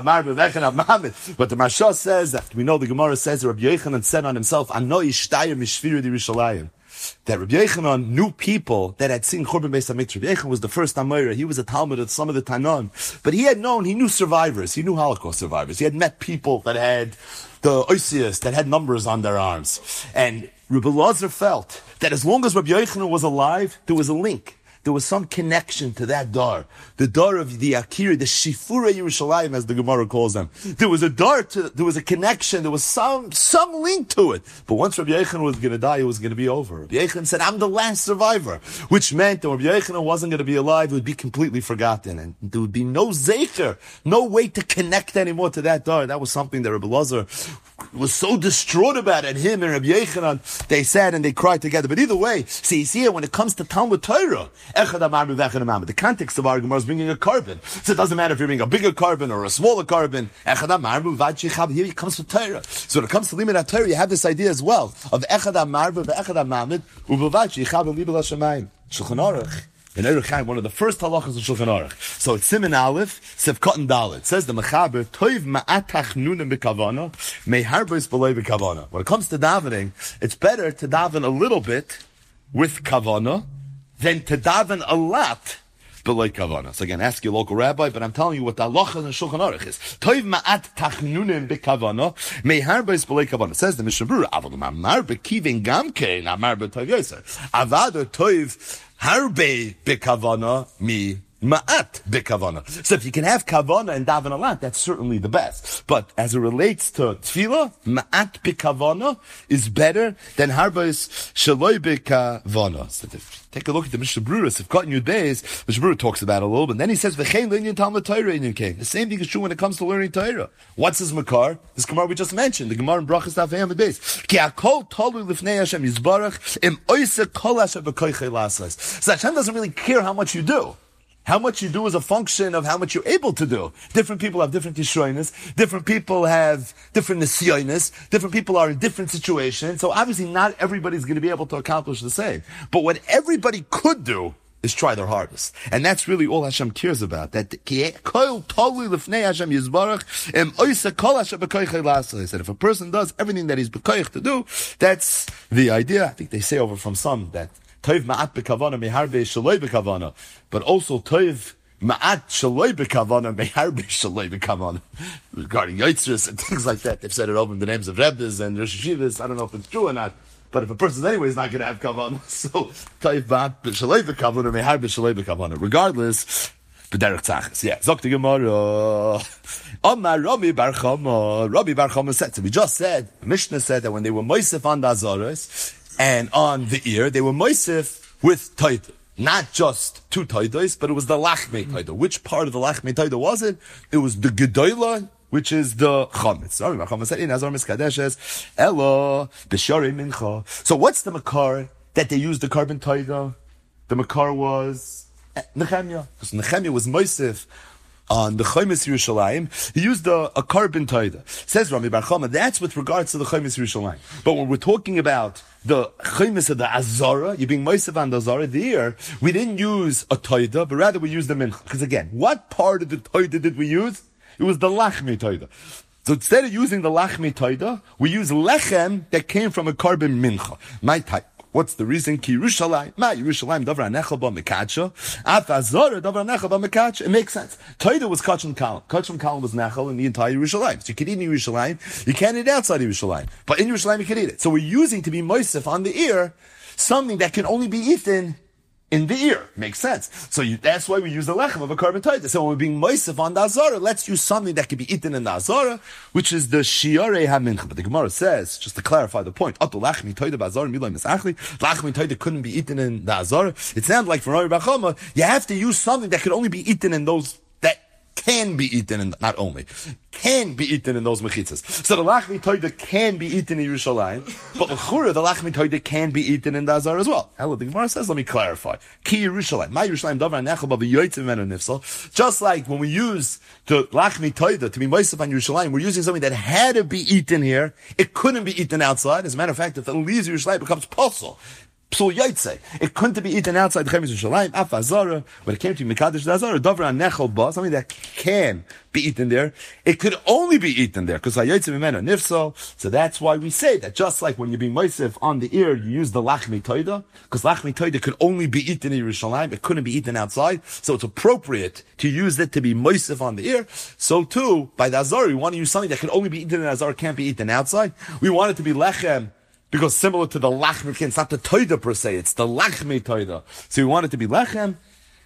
Marsha says that we know the Gemara says that Rabbi Yochanan said on himself, Anoi shtayir mishvira di Yerushalayim. That Rabbi Yechanan knew people that had seen Churban Beis HaMikdash. Rabbi Yechanan was the first Amoira. He was a Talmud of some of the Tanan. But he knew survivors. He knew Holocaust survivors. He had met people that had the Oisius, that had numbers on their arms. And Rabbi Lazar felt that as long as Rabbi Yechanan was alive, there was a link. There was some connection to that dar. The dar of the Akira, the Shifura Yerushalayim, as the Gemara calls them. There was a dar there was a connection, there was some link to it. But once Rabbi Yechanan was going to die, it was going to be over. Rabbi Yechanan said, I'm the last survivor. Which meant that Rabbi Yechanan wasn't going to be alive, it would be completely forgotten. And there would be no zecher, no way to connect anymore to that dar. That was something that Rabbi Lazar was so distraught about it. Him and Rabbi Yechanan, they sat and they cried together. But either way, see here, when it comes to Talmud Torah, the context of our Gemara is bringing a carbon. So it doesn't matter if you're bringing a bigger carbon or a smaller carbon. Here it comes to Torah. So when it comes to Limud Torah, you have this idea as well of Echad HaMarba ve'Echad HaMamid u'Belvad sheyichaven liba l'shamayim. Shulchan Aruch. In Eruch Chaim, one of the first halachas of Shulchan Aruch. So it's Siman Aleph, Sefkat and Dalet. It says the Mechaber, Toiv ma'atach nunim b'kavana, me'harbos b'loi b'kavana. When it comes to davening, it's better to daven a little bit with kavana than to daven a lot b'loi kavana. So again, ask your local rabbi, but I'm telling you what the halachas in Shulchan Aruch is. Toiv ma'atach nunim b'kavana, me'harbos b'loi kavana. It says the Mishnah Berurah, Avad ma'amar b'kivin gamkein, amar b'toiv yoser. Avad toiv harbe bekavana mi ma'at bekavana. So if you can have kavana and daven a lot, that's certainly the best. But as it relates to tefillah, ma'at bekavana is better than harbes shaloi bekavana. So take a look at the Mishnah Berurah. Sefkat Yud Beis, Mishnah Berurah talks about it a little bit. And then he says, "V'chein l'inyan Talmud Torah inyan kein." The same thing is true when it comes to learning Torah. What's his makar? This Gemara we just mentioned, the Gemara in Brachas Daf Yud Beis. Ki hakol tolui lifnei Hashem yizbarach im oise kol Hashem b'koichei lasas. So Hashem doesn't really care how much you do. How much you do is a function of how much you're able to do. Different people have different yisroinus. Different people have different nisyoinus. Different people are in different situations. So obviously not everybody's going to be able to accomplish the same. But what everybody could do is try their hardest. And that's really all Hashem cares about. That if a person does everything that he's bekoich to do, that's the idea. I think they say over from some that toiv ma'at bekavana meharbe shaloi bekavana, but also toiv ma'at shaloi bekavana meharbe shaloi bekavana. Regarding Yitzhak and things like that, they've said it over in the names of Rebbes and Rosh Hashivas. I don't know if it's true or not. But if a person's anyway is not going to have kavanah, so toiv ma'at shaloi bekavana meharbe shaloi bekavana. Regardless, b'derech tzachas. Yeah. Zok the Gemara. Amar Rabbi Bar Chama. Rabbi Bar Chama said, so we just said, Mishnah said that when they were moisef on the azaros and on the ear, they were moisef with taita. Not just two taitas, but it was the lachmei taita. Which part of the lachmei taita was it? It was the gedola, which is the chametz. Rabbi Bar Chama said, in Azar Miskadeshes, Elo, b'sharei mincha. So what's the makar that they used the carbon taita? The makar was Nehemiah. Because Nehemiah was moisef on the Chaimis Yerushalayim, he used a carbon taida. Says Rami Bar Chama, that's with regards to the Chaimis Yerushalayim. But when we're talking about the Chaimis of the Azara, you being Moisev on the Azara, there, we didn't use a taida, but rather we used the mincha. Because again, what part of the taida did we use? It was the lachmi taida. So instead of using the lachmi taida, we use lechem that came from a carbon mincha. My type. What's the reason? Ki Yerushalayim, Yerushalayim davar anechel ba mekacha, af azara davar anechel ba mekacha. It makes sense. Taida was kachim kalam. Kachim kalam was nechel in the entire Yerushalayim. So you can eat in Yerushalayim, you can't eat outside of Yerushalayim. But in Yerushalayim you can eat it. So we're using to be moisef on the ear, something that can only be eaten in the ear. Makes sense. So that's why we use the lechem of a carbon taita. So when we're being moisef on the azara, let's use something that can be eaten in the azara, which is the shiarei hamincha. But the Gemara says, just to clarify the point, Ato lachmi taita b'azara milay misachli. Lachmi taita couldn't be eaten in the azara. It sounds like for Rabbi Bar Chama, you have to use something that can only be eaten in those that can be eaten in, not only, can be eaten in those mechitzas. So the lachmi toida can be eaten in Yerushalayim, but l'chura, the lachmi toida can be eaten in the Azar as well. Hello, the Gemara says, let me clarify. Ki Yerushalayim, my Yerushalayim davar nechel ba v'yoytze menu nifsal. Just like when we use the lachmi toida to be moisef on Yerushalayim, we're using something that had to be eaten here. It couldn't be eaten outside. As a matter of fact, if it leaves Yerushalayim, it becomes posel. Psul Yaitse. It couldn't be eaten outside the Chemis Yerushalayim. Af Azara, when it came to Mekadesh Azara, Davra Nechel Ba, something that can be eaten there. It could only be eaten there, because Hayaitse Mimena Nifsal. So that's why we say that just like when you're being moisef on the ear, you use the Lachmi Toida, because Lachmi Toida could only be eaten in Yerushalayim. It couldn't be eaten outside. So it's appropriate to use it to be moisef on the ear. So too, by the Azara, we want to use something that can only be eaten in Azara, can't be eaten outside. We want it to be Lechem, because similar to the lachmi, it's not the toida per se, it's the lachmi toida. So we want it to be lechem.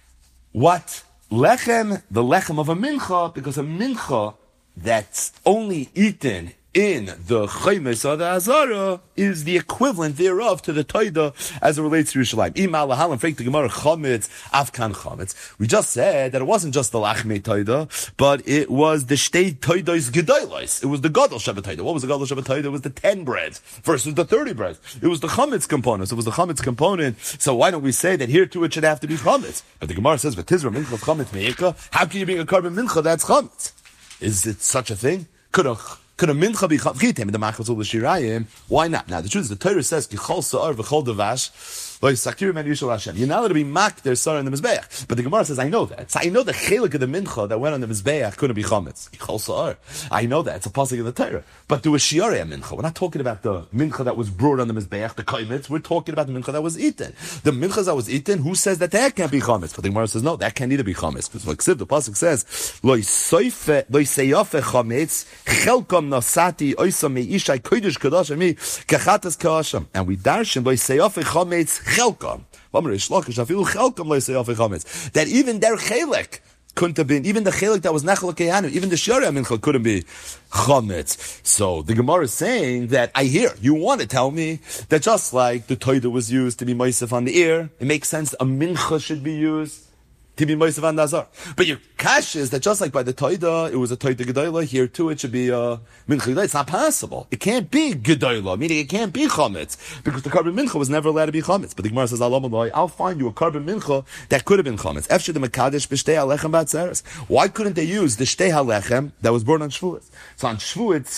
What? Lechem, the lechem of a mincha, because a mincha that's only eaten in the chaymes or the azara is the equivalent thereof to the toida as it relates to Yerushalayim. Ima lahalam freik the Gemara chametz afkan chametz. We just said that it wasn't just the lachmei toida, but it was the shtei toidos gedolos. It was the gadol shabbat toida. What was the gadol shabbat toida? It was the 10 breads versus the 30 breads. It was the chametz component. So it was the chametz component. So why don't we say that here too it should have to be chametz? But the Gemara says, "V'tizra mincha chametz meika." How can you bring a carbon mincha that's chametz? Is it such a thing? Could a mincha be chavchitem in the machzor l'shirayim? Why not? Now the truth is the Torah says kichol sa'ar v'chol devash lo yisakir men yishol Hashem. You're not allowed to be mak their sa'ar in the mizbeach. But the Gemara says I know that. So I know the chelik of the mincha that went on the mizbeach couldn't be chametz. Kichol sa'ar. I know that. It's a pasuk in the Torah. But do a shiarei mincha. We're not talking about the mincha that was brought on the mizbeach, the kaimitz. We're talking about the mincha that was eaten. The mincha that was eaten. Who says that can't be chametz? But the Gemara says no, that can't either be chametz. Because like the pasuk says lo yiseyafe chametz chelkom nasati. And we darshan by seyafe chametz chelkam. That even their chelek couldn't have been, even the chelek that was nechel kehanu, even the shara mincha couldn't be chametz. So the Gemara is saying that I hear you want to tell me that just like the toida was used to be moisef on the ear, it makes sense a mincha should be used to be moisef on the azar. But your kash is that just like by the toida, it was a toida gedola, here too it should be a mincha gedola. It's not possible. It can't be gedola, meaning it can't be chametz, because the carbon mincha was never allowed to be chametz. But the Gemara says, I'll find you a carbon mincha that could have been chametz. Efshir the mekadesh b'shtei halechem b'atzeres. Why couldn't they use the shtei halechem that was born on Shavuos? So on Shavuos,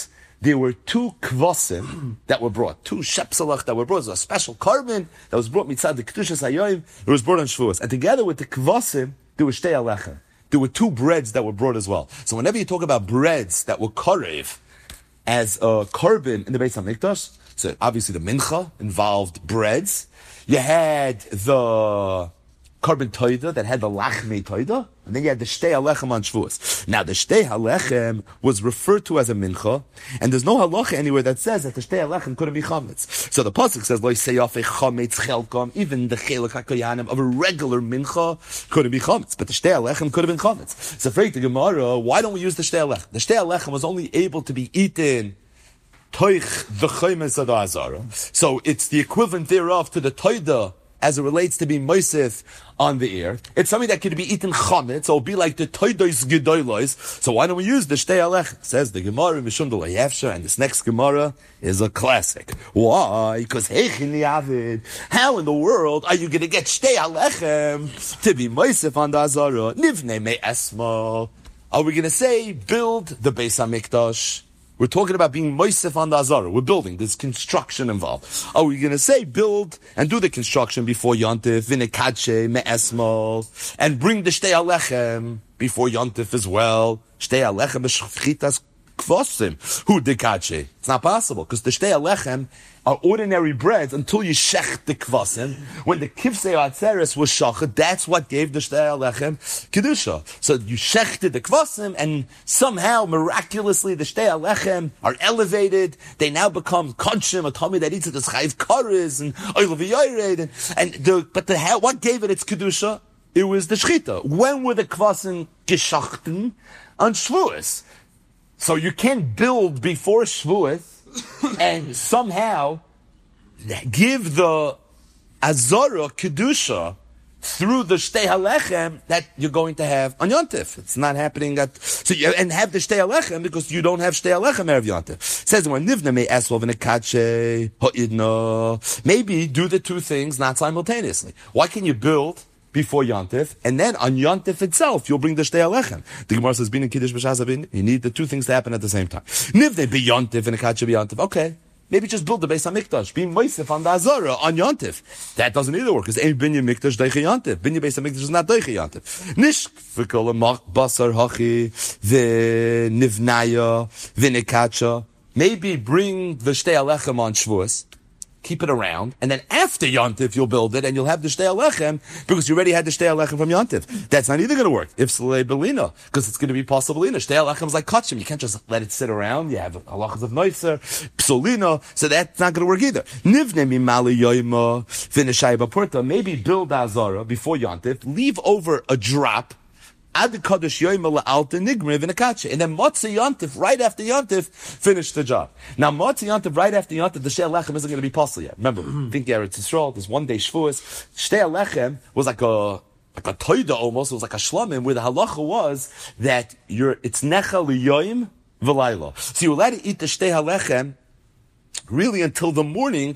there were two kvasim that were brought, two shepsalach that were brought. It was a special carbon that was brought mitzad the kedushas hayoyim. It was brought on Shavuos, and together with the kvasim, there were shtei alechem. There were two breads that were brought as well. So whenever you talk about breads that were karev as a carbon in the Beis Hamikdash, so obviously the mincha involved breads. You had the carbon toida that had the lachmei toida, and then you had the shtei halechem on Shavuos. Now the shtei halechem was referred to as a mincha, and there's no halacha anywhere that says that the shtei halechem couldn't be chametz. So the pasuk says, "Lo yisayaf chametz chelkom." Even the chelak hakoyanim of a regular mincha couldn't be chametz, but the shtei halechem could have been chametz. So for the Gemara, why don't we use the shtei halechem? The shtei halechem was only able to be eaten toich the chaymes of the azara. So it's the equivalent thereof to the toida as it relates to being moisef on the ear. It's something that could be eaten chametz, so it'll be like the toidos gedolos. So why don't we use the shtei halechem? Says the Gemara mishum de layefsha, and this next Gemara is a classic. Why? Because heichin liavid. How in the world are you going to get shtei halechem to be moisef on the azara? Nivnei me esma. Are we going to say build the Beis Hamikdash? We're talking about being moisef on the azara. We're building. There's construction involved. Are we going to say build and do the construction before Yontif, vinekache, me'esmol, and bring the shtei halechem before Yontif as well? Shtei halechem b'shchitas kvosim. Who dekache? It's not possible, because the shtei halechem are ordinary breads until you shech the kvasim. When the kivsei atzeres was shachet, that's what gave the shtei halechem kedusha. So you shechted the kvasim, and somehow, miraculously, the shtei halechem are elevated. They now become konshim, a tummy that eats it as chayv kares and oil what gave it its kedusha? It was the shchita. When were the kvasim geschachten? On Shavuos. So you can't build before Shavuos and somehow give the azara kedusha through the shtei halechem that you're going to have on Yontif. It's not happening and have the shtei halechem because you don't have shtei halechem erev Yontif. It says when nivna me esvov v'nekache ha'idna. Maybe do the two things not simultaneously. Why can you build before Yontif, and then on Yontif itself, you'll bring the shtei halechem? The Gemara says, "Bin in kiddush b'shazabin." You need the two things to happen at the same time. Nivnei be Yontif and a kache be Yontif. Okay, maybe just build the Beis Hamikdash, be moisef on the azara on Yontif. That doesn't either work because ain't binyan mikdash deiche Yontif. Binyan Beis Hamikdash is not deiche Yontif. Nish v'kol basar hachi v'nivnaya v'nekacha. Maybe bring the shtei halechem on Shavuos. Keep it around, and then after Yontif you'll build it, and you'll have the shtei halechem because you already had the shtei halechem from Yontif. That's not either going to work. If Salei Belina, because it's going to be possible Belina. Shtei halechem is like kachim. You can't just let it sit around. You have halachas of noiser, psolina, so that's not going to work either. Nivne mimali yoyma v'neshai b'porta. Maybe build azara before Yontif. Leave over a drop. Ad Kadosh Yoyma La'alta Nigmir V'Nakache. And then Motzei Yontif, right after Yontif, finish the job. Now Motzei Yontif, right after Yontif, the Shtei halechem isn't going to be possible yet. Remember, think Eretz Yisrael, there's one day Shavuos. Shtei halechem was like a toida almost, it was like a shlamim, where the halacha was that it's necha liyoyim v'layla. So you're allowed to eat the Shtei halechem really until the morning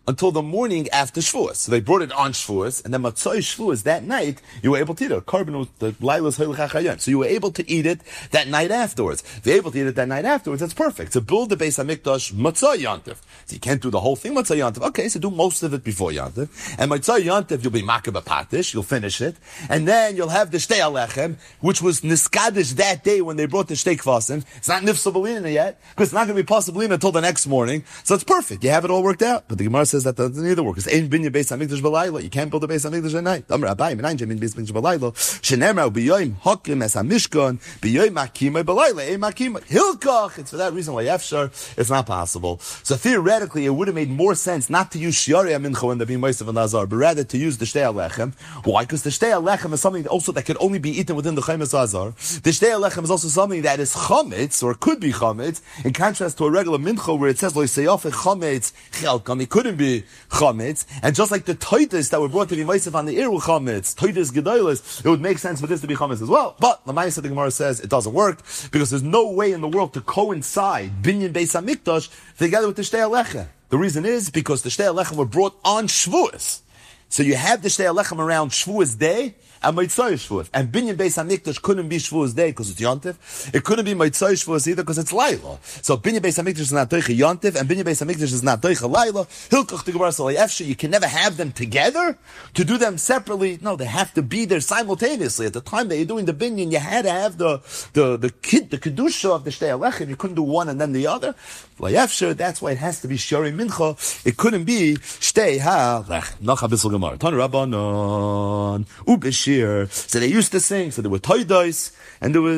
after Shavuos. So they brought it on Shavuos, and then Matzoi Shavuos, that night, you were able to eat it. Carbon was the Lailas Hoylech HaChayim. So you were able to eat it that night afterwards. If you're able to eat it that night afterwards, that's perfect. So build the Beis Hamikdash Matzoi Yontif. So you can't do the whole thing Matzoi Yontif. Okay, so do most of it before Yontif. And Matzoi Yontif, you'll be Makabah Patish, you'll finish it. And then you'll have the Shtei halechem, which was Niskadish that day when they brought the Shtei Kvasim. It's not Nifsa Belina yet, because it's not going to be possible until the next morning. So it's perfect. You have it all worked out. But the Gemara says that doesn't either work. Because ain't bin your Beis Hamikdash b'layla. You can't build a Beis Hamikdash at night. Amar Abai, min ain't bin Beis Hamikdash b'layla. Shenemar b'yoyim hakim es hamishkan b'yoyim makimay b'layla. Ein makimay hilkach. It's for that reason why Yefshar it's not possible. So theoretically, it would have made more sense not to use shiari amincha when they're being moisav and nazar, but rather to use the shtei halechem. Why? Because the shtei halechem is something also that could only be eaten within the chaymes azar. The shtei halechem is also something that is chametz or could be chametz, in contrast to a regular mincha where it says lo yisayaf chametz chelkam. It couldn't be chametz. And just like the toidas that were brought to be moisef on the ear were chametz, toidas gedolos, it would make sense for this to be chametz as well. But the Ma'aseh the Gemara says it doesn't work because there's no way in the world to coincide binyan Beis Hamikdash together with the shtei halechem. The reason is because the shtei halechem were brought on Shavuos. So you have the Shtei Alechem around Shavuos Day and Motzei Shavuos. And Binyan Beis HaMikdash couldn't be Shavuos Day because it's Yontif. It couldn't be Motzei Shavuos either because it's Laila. So Binyan Beis HaMikdash is not Doicha Yontif and Binyan Beis HaMikdash is not Doicha Laila. Hilkach T'Gemara Salei Efshe. You can never have them together. To do them separately, no, they have to be there simultaneously. At the time that you're doing the Binyan, you had to have the Kedusha of the Shtei Alechem. You couldn't do one and then the other. Efshe, that's why it has to be Shari Mincha. It couldn't be Shtei HaLechem. Noch Abissel Gemara. Tan Rabbanon. Ubeshir. So they used to sing. So there were toidos and there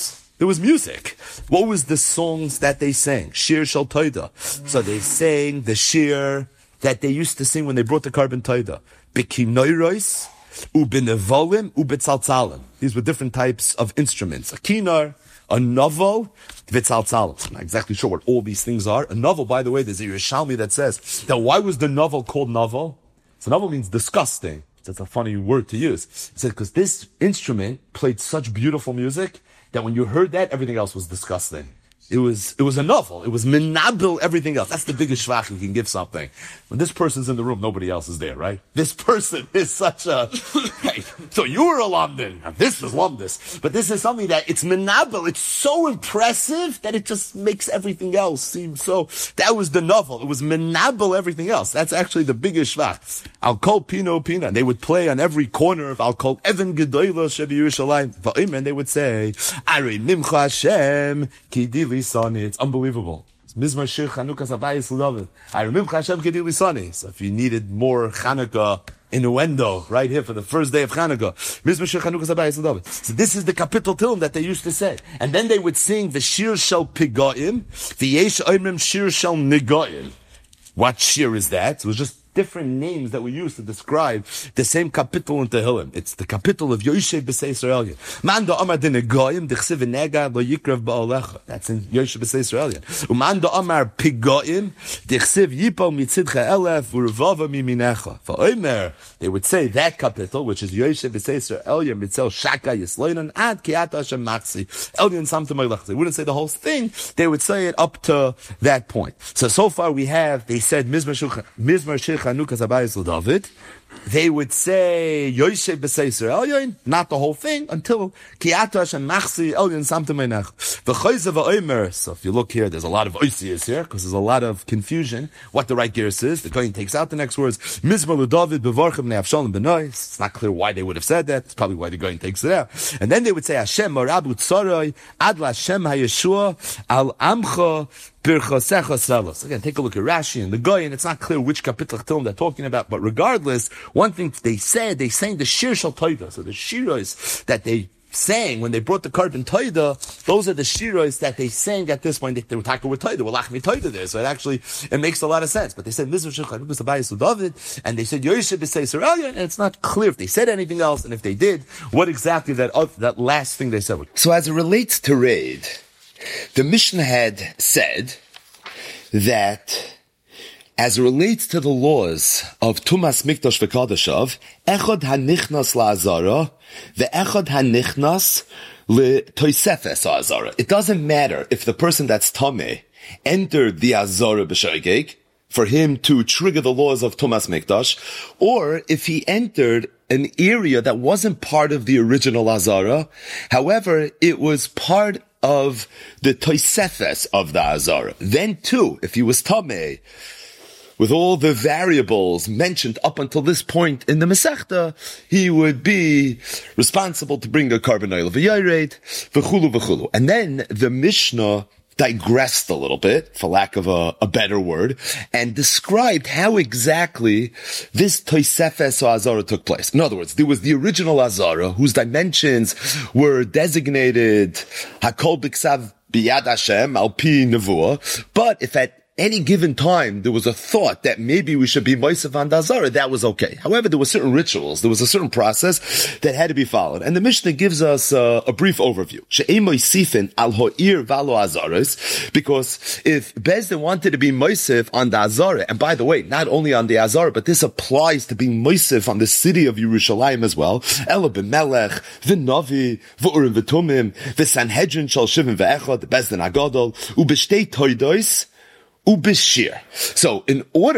was music. What was the songs that they sang? Shir Shal Toida. So they sang the shir that they used to sing when they brought the carbon toida. Bekinoiros, ubenevolim, ubetzalzalim. These were different types of instruments. A kinar, a novel, vitzalzalim. I'm not exactly sure what all these things are. A novel, by the way, there's a Yerushalmi that says that why was the novel called novel? So novel means disgusting. That's a funny word to use. It said because this instrument played such beautiful music that when you heard that, everything else was disgusting. It was a novel. It was menabil everything else. That's the biggest shvach you can give something. When this person's in the room, nobody else is there, right? This person is such a, right? So you were a London, and this is Lumdis. But this is something that it's menabil. It's so impressive that it just makes everything else seem so, that was the novel. It was menabil everything else. That's actually the biggest shvach. I'll call Pino Pina. They would play on every corner of I'll call Evan Gedoyla Shebi Yerushalayim. And they would say, Are Nimcha Hashem Kidili Sani. It's unbelievable. It's Mizmar Shir Chanukah Sabayis L'David. I remember Hashem Kedili Sani. So if you needed more Chanukah innuendo right here for the first day of Chanukah, Mizmar Shir Chanukah Sabayis L'David. So this is the capital Tilm that they used to say. And then they would sing the Shir Shel Pigoim, the Yesh Oimrim Shir Shel Nigoim. What shir is that? So it was just different names that we use to describe the same capital in Tehillim. It's the capital of Yoshev B'Sei Yisrael. Manda Amar Dinegoyim D'chsiv Nega Lo Yikrav Ba'olecha. That's in Yoshev B'Sei Yisrael. Umanda Amar Pigoyim D'chsiv Yipol Mitzidcha Elef Urvava Miminecha. For Omer, they would say that capital, which is Yoshev B'Sei Yisrael Mitzel Shaka Yisloinan Ad Kiata Hashem Maxi Elyon Samtim Oilech. They wouldn't say the whole thing. They would say it up to that point. So far we have, they said Mizmar Shir Chanukah Sabayis L'David. They would say Yoshev B'Sei Yisrael, not the whole thing, until Kiata Hashem Machsi Elyon Samtim Einach. V'choyze v'omer. So if you look here, there's a lot of oisias here, because there's a lot of confusion. What the right gears is, the Kohen takes out the next words. Mizmar L'David B'varchem Ne'avshalom B'noi. It's not clear why they would have said that. It's probably why the Kohen takes it out. And then they would say Hashem Marabu Tzoroi Ad L'Hashem HaYeshua Al Amcha. Again, take a look at Rashi and the Goyen. It's not clear which capital Tilm they're talking about, but regardless, one thing they sang the Shir Shal Toida. So the shiros that they sang when they brought the carbon Toida, those are the shiros that they sang at this point. They were talking with Toida, Lachmi Toida there. So it makes a lot of sense. But they said Mizmar Shir Chanukah Sabayis L'David, and they said Yoshev B'Sei Yisrael, and it's not clear if they said anything else, and if they did, what exactly that last thing they said was. So as it relates to Raid, the Mishnah had said that as it relates to the laws of Tumas Mikdash v'Kadashav, Echad hanichnas la'azara, ve'echad hanichnas le'toisefes ha'azara. It doesn't matter if the person that's Tameh entered the Azara b'Shogeg for him to trigger the laws of Tumas Mikdash, or if he entered an area that wasn't part of the original Azara. However, it was part of the Toisefes of the Azara. Then too, if he was Tameh, with all the variables mentioned up until this point in the Masechta, he would be responsible to bring a carbon oil v'yared, v'chulu v'chulu. And then the Mishnah digressed a little bit, for lack of a better word, and described how exactly this Toisefes Azara took place. In other words, there was the original Azara, whose dimensions were designated Hakol B'Ksav B'Yad Hashem Al Pi Nevuah, but if at any given time there was a thought that maybe we should be Moisef on Azara, that was okay. However, there were certain rituals, there was a certain process that had to be followed. And the Mishnah gives us a brief overview. She'ei Moisifin al ho'ir v'alo Azaras, because if Bezdin wanted to be Moisef on the Azara, and by the way, not only on the Azara, but this applies to being Moisef on the city of Yerushalayim as well, Ela b'melech, v'novi, v'urim v'tumim, v'sanhedrin shal shivim v'echad, the Bezdin agadol, u'b'shtei toidos, ubishir. So in order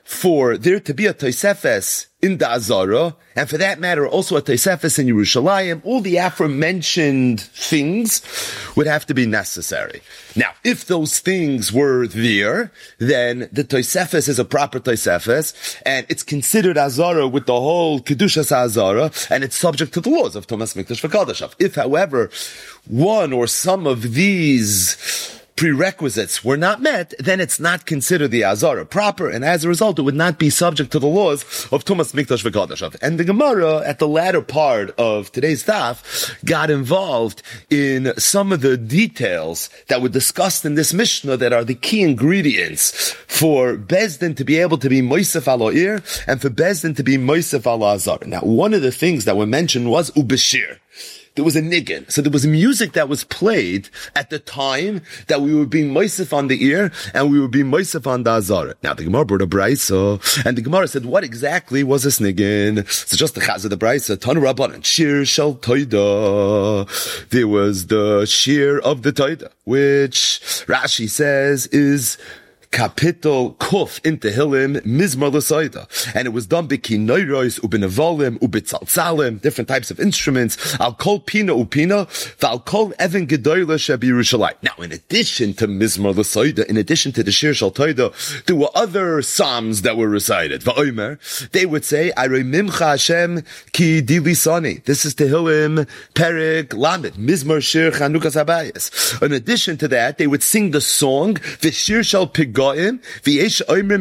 for there to be a Tosefes in the Azara, and for that matter, also a Tosefes in Yerushalayim, all the aforementioned things would have to be necessary. Now, if those things were there, then the Tosefes is a proper Tosefes, and it's considered Azara with the whole Kedushas Azara, and it's subject to the laws of Tumas Mikdash v'Kadashav. If, however, one or some of these prerequisites were not met, then it's not considered the Azara proper, and as a result, it would not be subject to the laws of Tumas Mikdash v'Kadashav. And the Gemara, at the latter part of today's daf, got involved in some of the details that were discussed in this Mishnah that are the key ingredients for Bezdin to be able to be Moisef al O'ir, and for Bezdin to be Moisef al Azara. Now, one of the things that were mentioned was Ubeshir. There was a niggin. So there was music that was played at the time that we were being moisef on the ear and we were being moisef on the azara. Now the Gemara brought a brayso, and the Gemara said, what exactly was this niggin? So just the chaz of the brayso, Tanu Rabbanan, shir shel toida. There was the shir of the toida, which Rashi says is Kapitel Kuf in Tehillim Mizmar L'Soida, and it was done b'kinoros u'b'nevolim u'b'tzaltzalim, different types of instruments. Al kol pina u'pina v'al kol even gedoyla shebi Yerushalayim. Now, in addition to Mizmar L'Soida, in addition to the Shir Shal Toida, there were other psalms that were recited. Va'omer, they would say, Arei Mimcha Hashem ki dilisani. This is Tehillim Perek Lamed Mizmar Shir Chanukas Habayis. In addition to that, they would sing the song V'Shir Shal Pigah. They would sing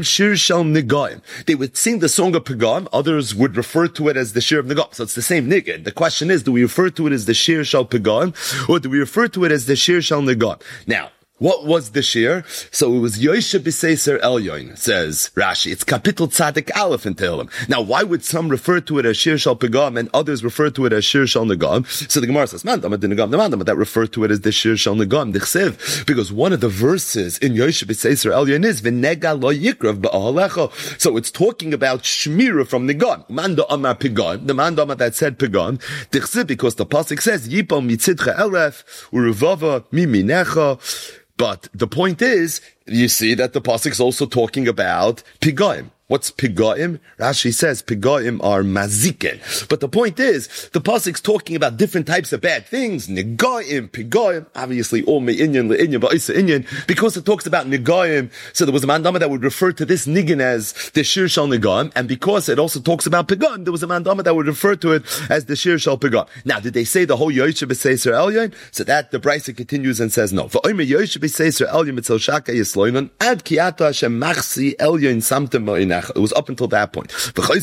the song of Pagam. Others would refer to it as the Shir of Nagam. So it's the same nigga. The question is, do we refer to it as the Shir Shal Pagam, or do we refer to it as the Shir Shal Nagam? Now, what was the shir? So it was Yoshe B'Seiser Elyon, says Rashi. It's Kapitel Tzadik Aleph in Tehillim. Now, why would some refer to it as Shir Shal Pagam and others refer to it as Shir Shal Nagam? So the Gemara says, that refer to it as the Shir Shal Nagam, Dichsev, because one of the verses in Yoshe B'Seiser Elyon is V'nega lo yikrav ba'alecha. So it's talking about Shmira from Nagam. Manda Amar Pagam, the Manda Amar that said Pagam, Dichsev, because the pasuk says Yipal mitzidcha elef uruvava miminecha. But the point is, you see that the pasuk is also talking about Pigaim. What's Pigaim? Rashi says Pigaim are maziken. But the point is, the pasuk's talking about different types of bad things. Negaim, Pigaim, obviously all me'inyan, le'inyan, ba'isa inyan, because it talks about Negaim. So there was a mandama that would refer to this niggin as the Shir Shal Negaim, and because it also talks about Pigaim, there was a mandama that would refer to it as the Shir Shal Pigaim. Now, did they say the whole Yoshe B'Seiser Elyon? So that the Brisa continues and says no. V'omer Yoshe B'Seiser Elyon mitzel shaka yisloinon ad kiata Hashem machsi Elyon samtem ma'inach. It was up until that point.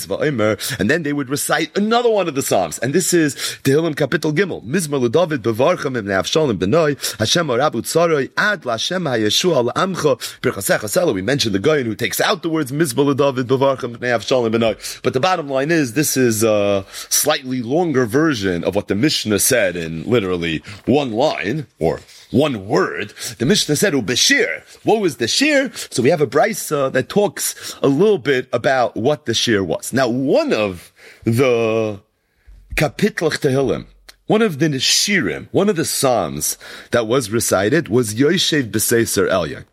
And then they would recite another one of the Psalms. And this is Tehillim Kapitel Gimel. Mizmar l'David bevarchem im ne'avshalom benoi Hashem harabu tzaroi ad l'Hashem ha'yeshua l'amcha birchasecha selo. We mentioned the guy who takes out the words Mizmar l'David bevarchem im ne'avshalom benoi. But the bottom line is, this is a slightly longer version of what the Mishnah said in literally one line, or one word. The Mishnah said, Ubeshir. What was the shir? So we have a brisa that talks a little bit about what the shir was. Now, one of the Kapitlach Tehillim, one of the Shirim, one of the Psalms that was recited was Yoshev B'Seiser Elyon.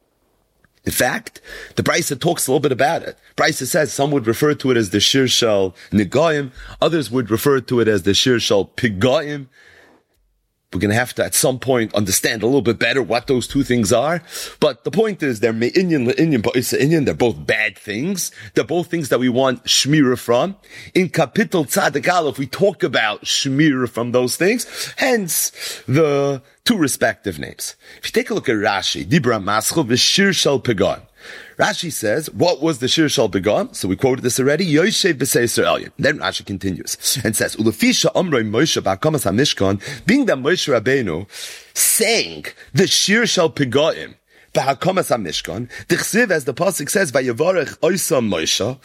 In fact, the Brisa talks a little bit about it. Brisa says some would refer to it as the Shir Shal Negaim, others would refer to it as the Shir Shal Pigaim. We're going to have to, at some point, understand a little bit better what those two things are. But the point is, they're me'inyan, le'inyan, ba'isa inyan. They're both bad things. They're both things that we want shmira from. In Kapitel Tzadik Aleph, we talk about shmira from those things. Hence, the two respective names. If you take a look at Rashi, Dibra Maschel v'shir shel Pagam. Rashi says, what was the Shir Shal Pagam? So we quoted this already. Yoshev B'Seiser Elyon. Then Rashi continues and says, Ulefisha Amrei Moshe Ba'akamas HaMishkan, being that Moshe Rabbeinu sang the Shir Shal Pagam Ba'akamas HaMishkan, Dichsiv, as the pasuk says, Vayevarech Oisam Moshe,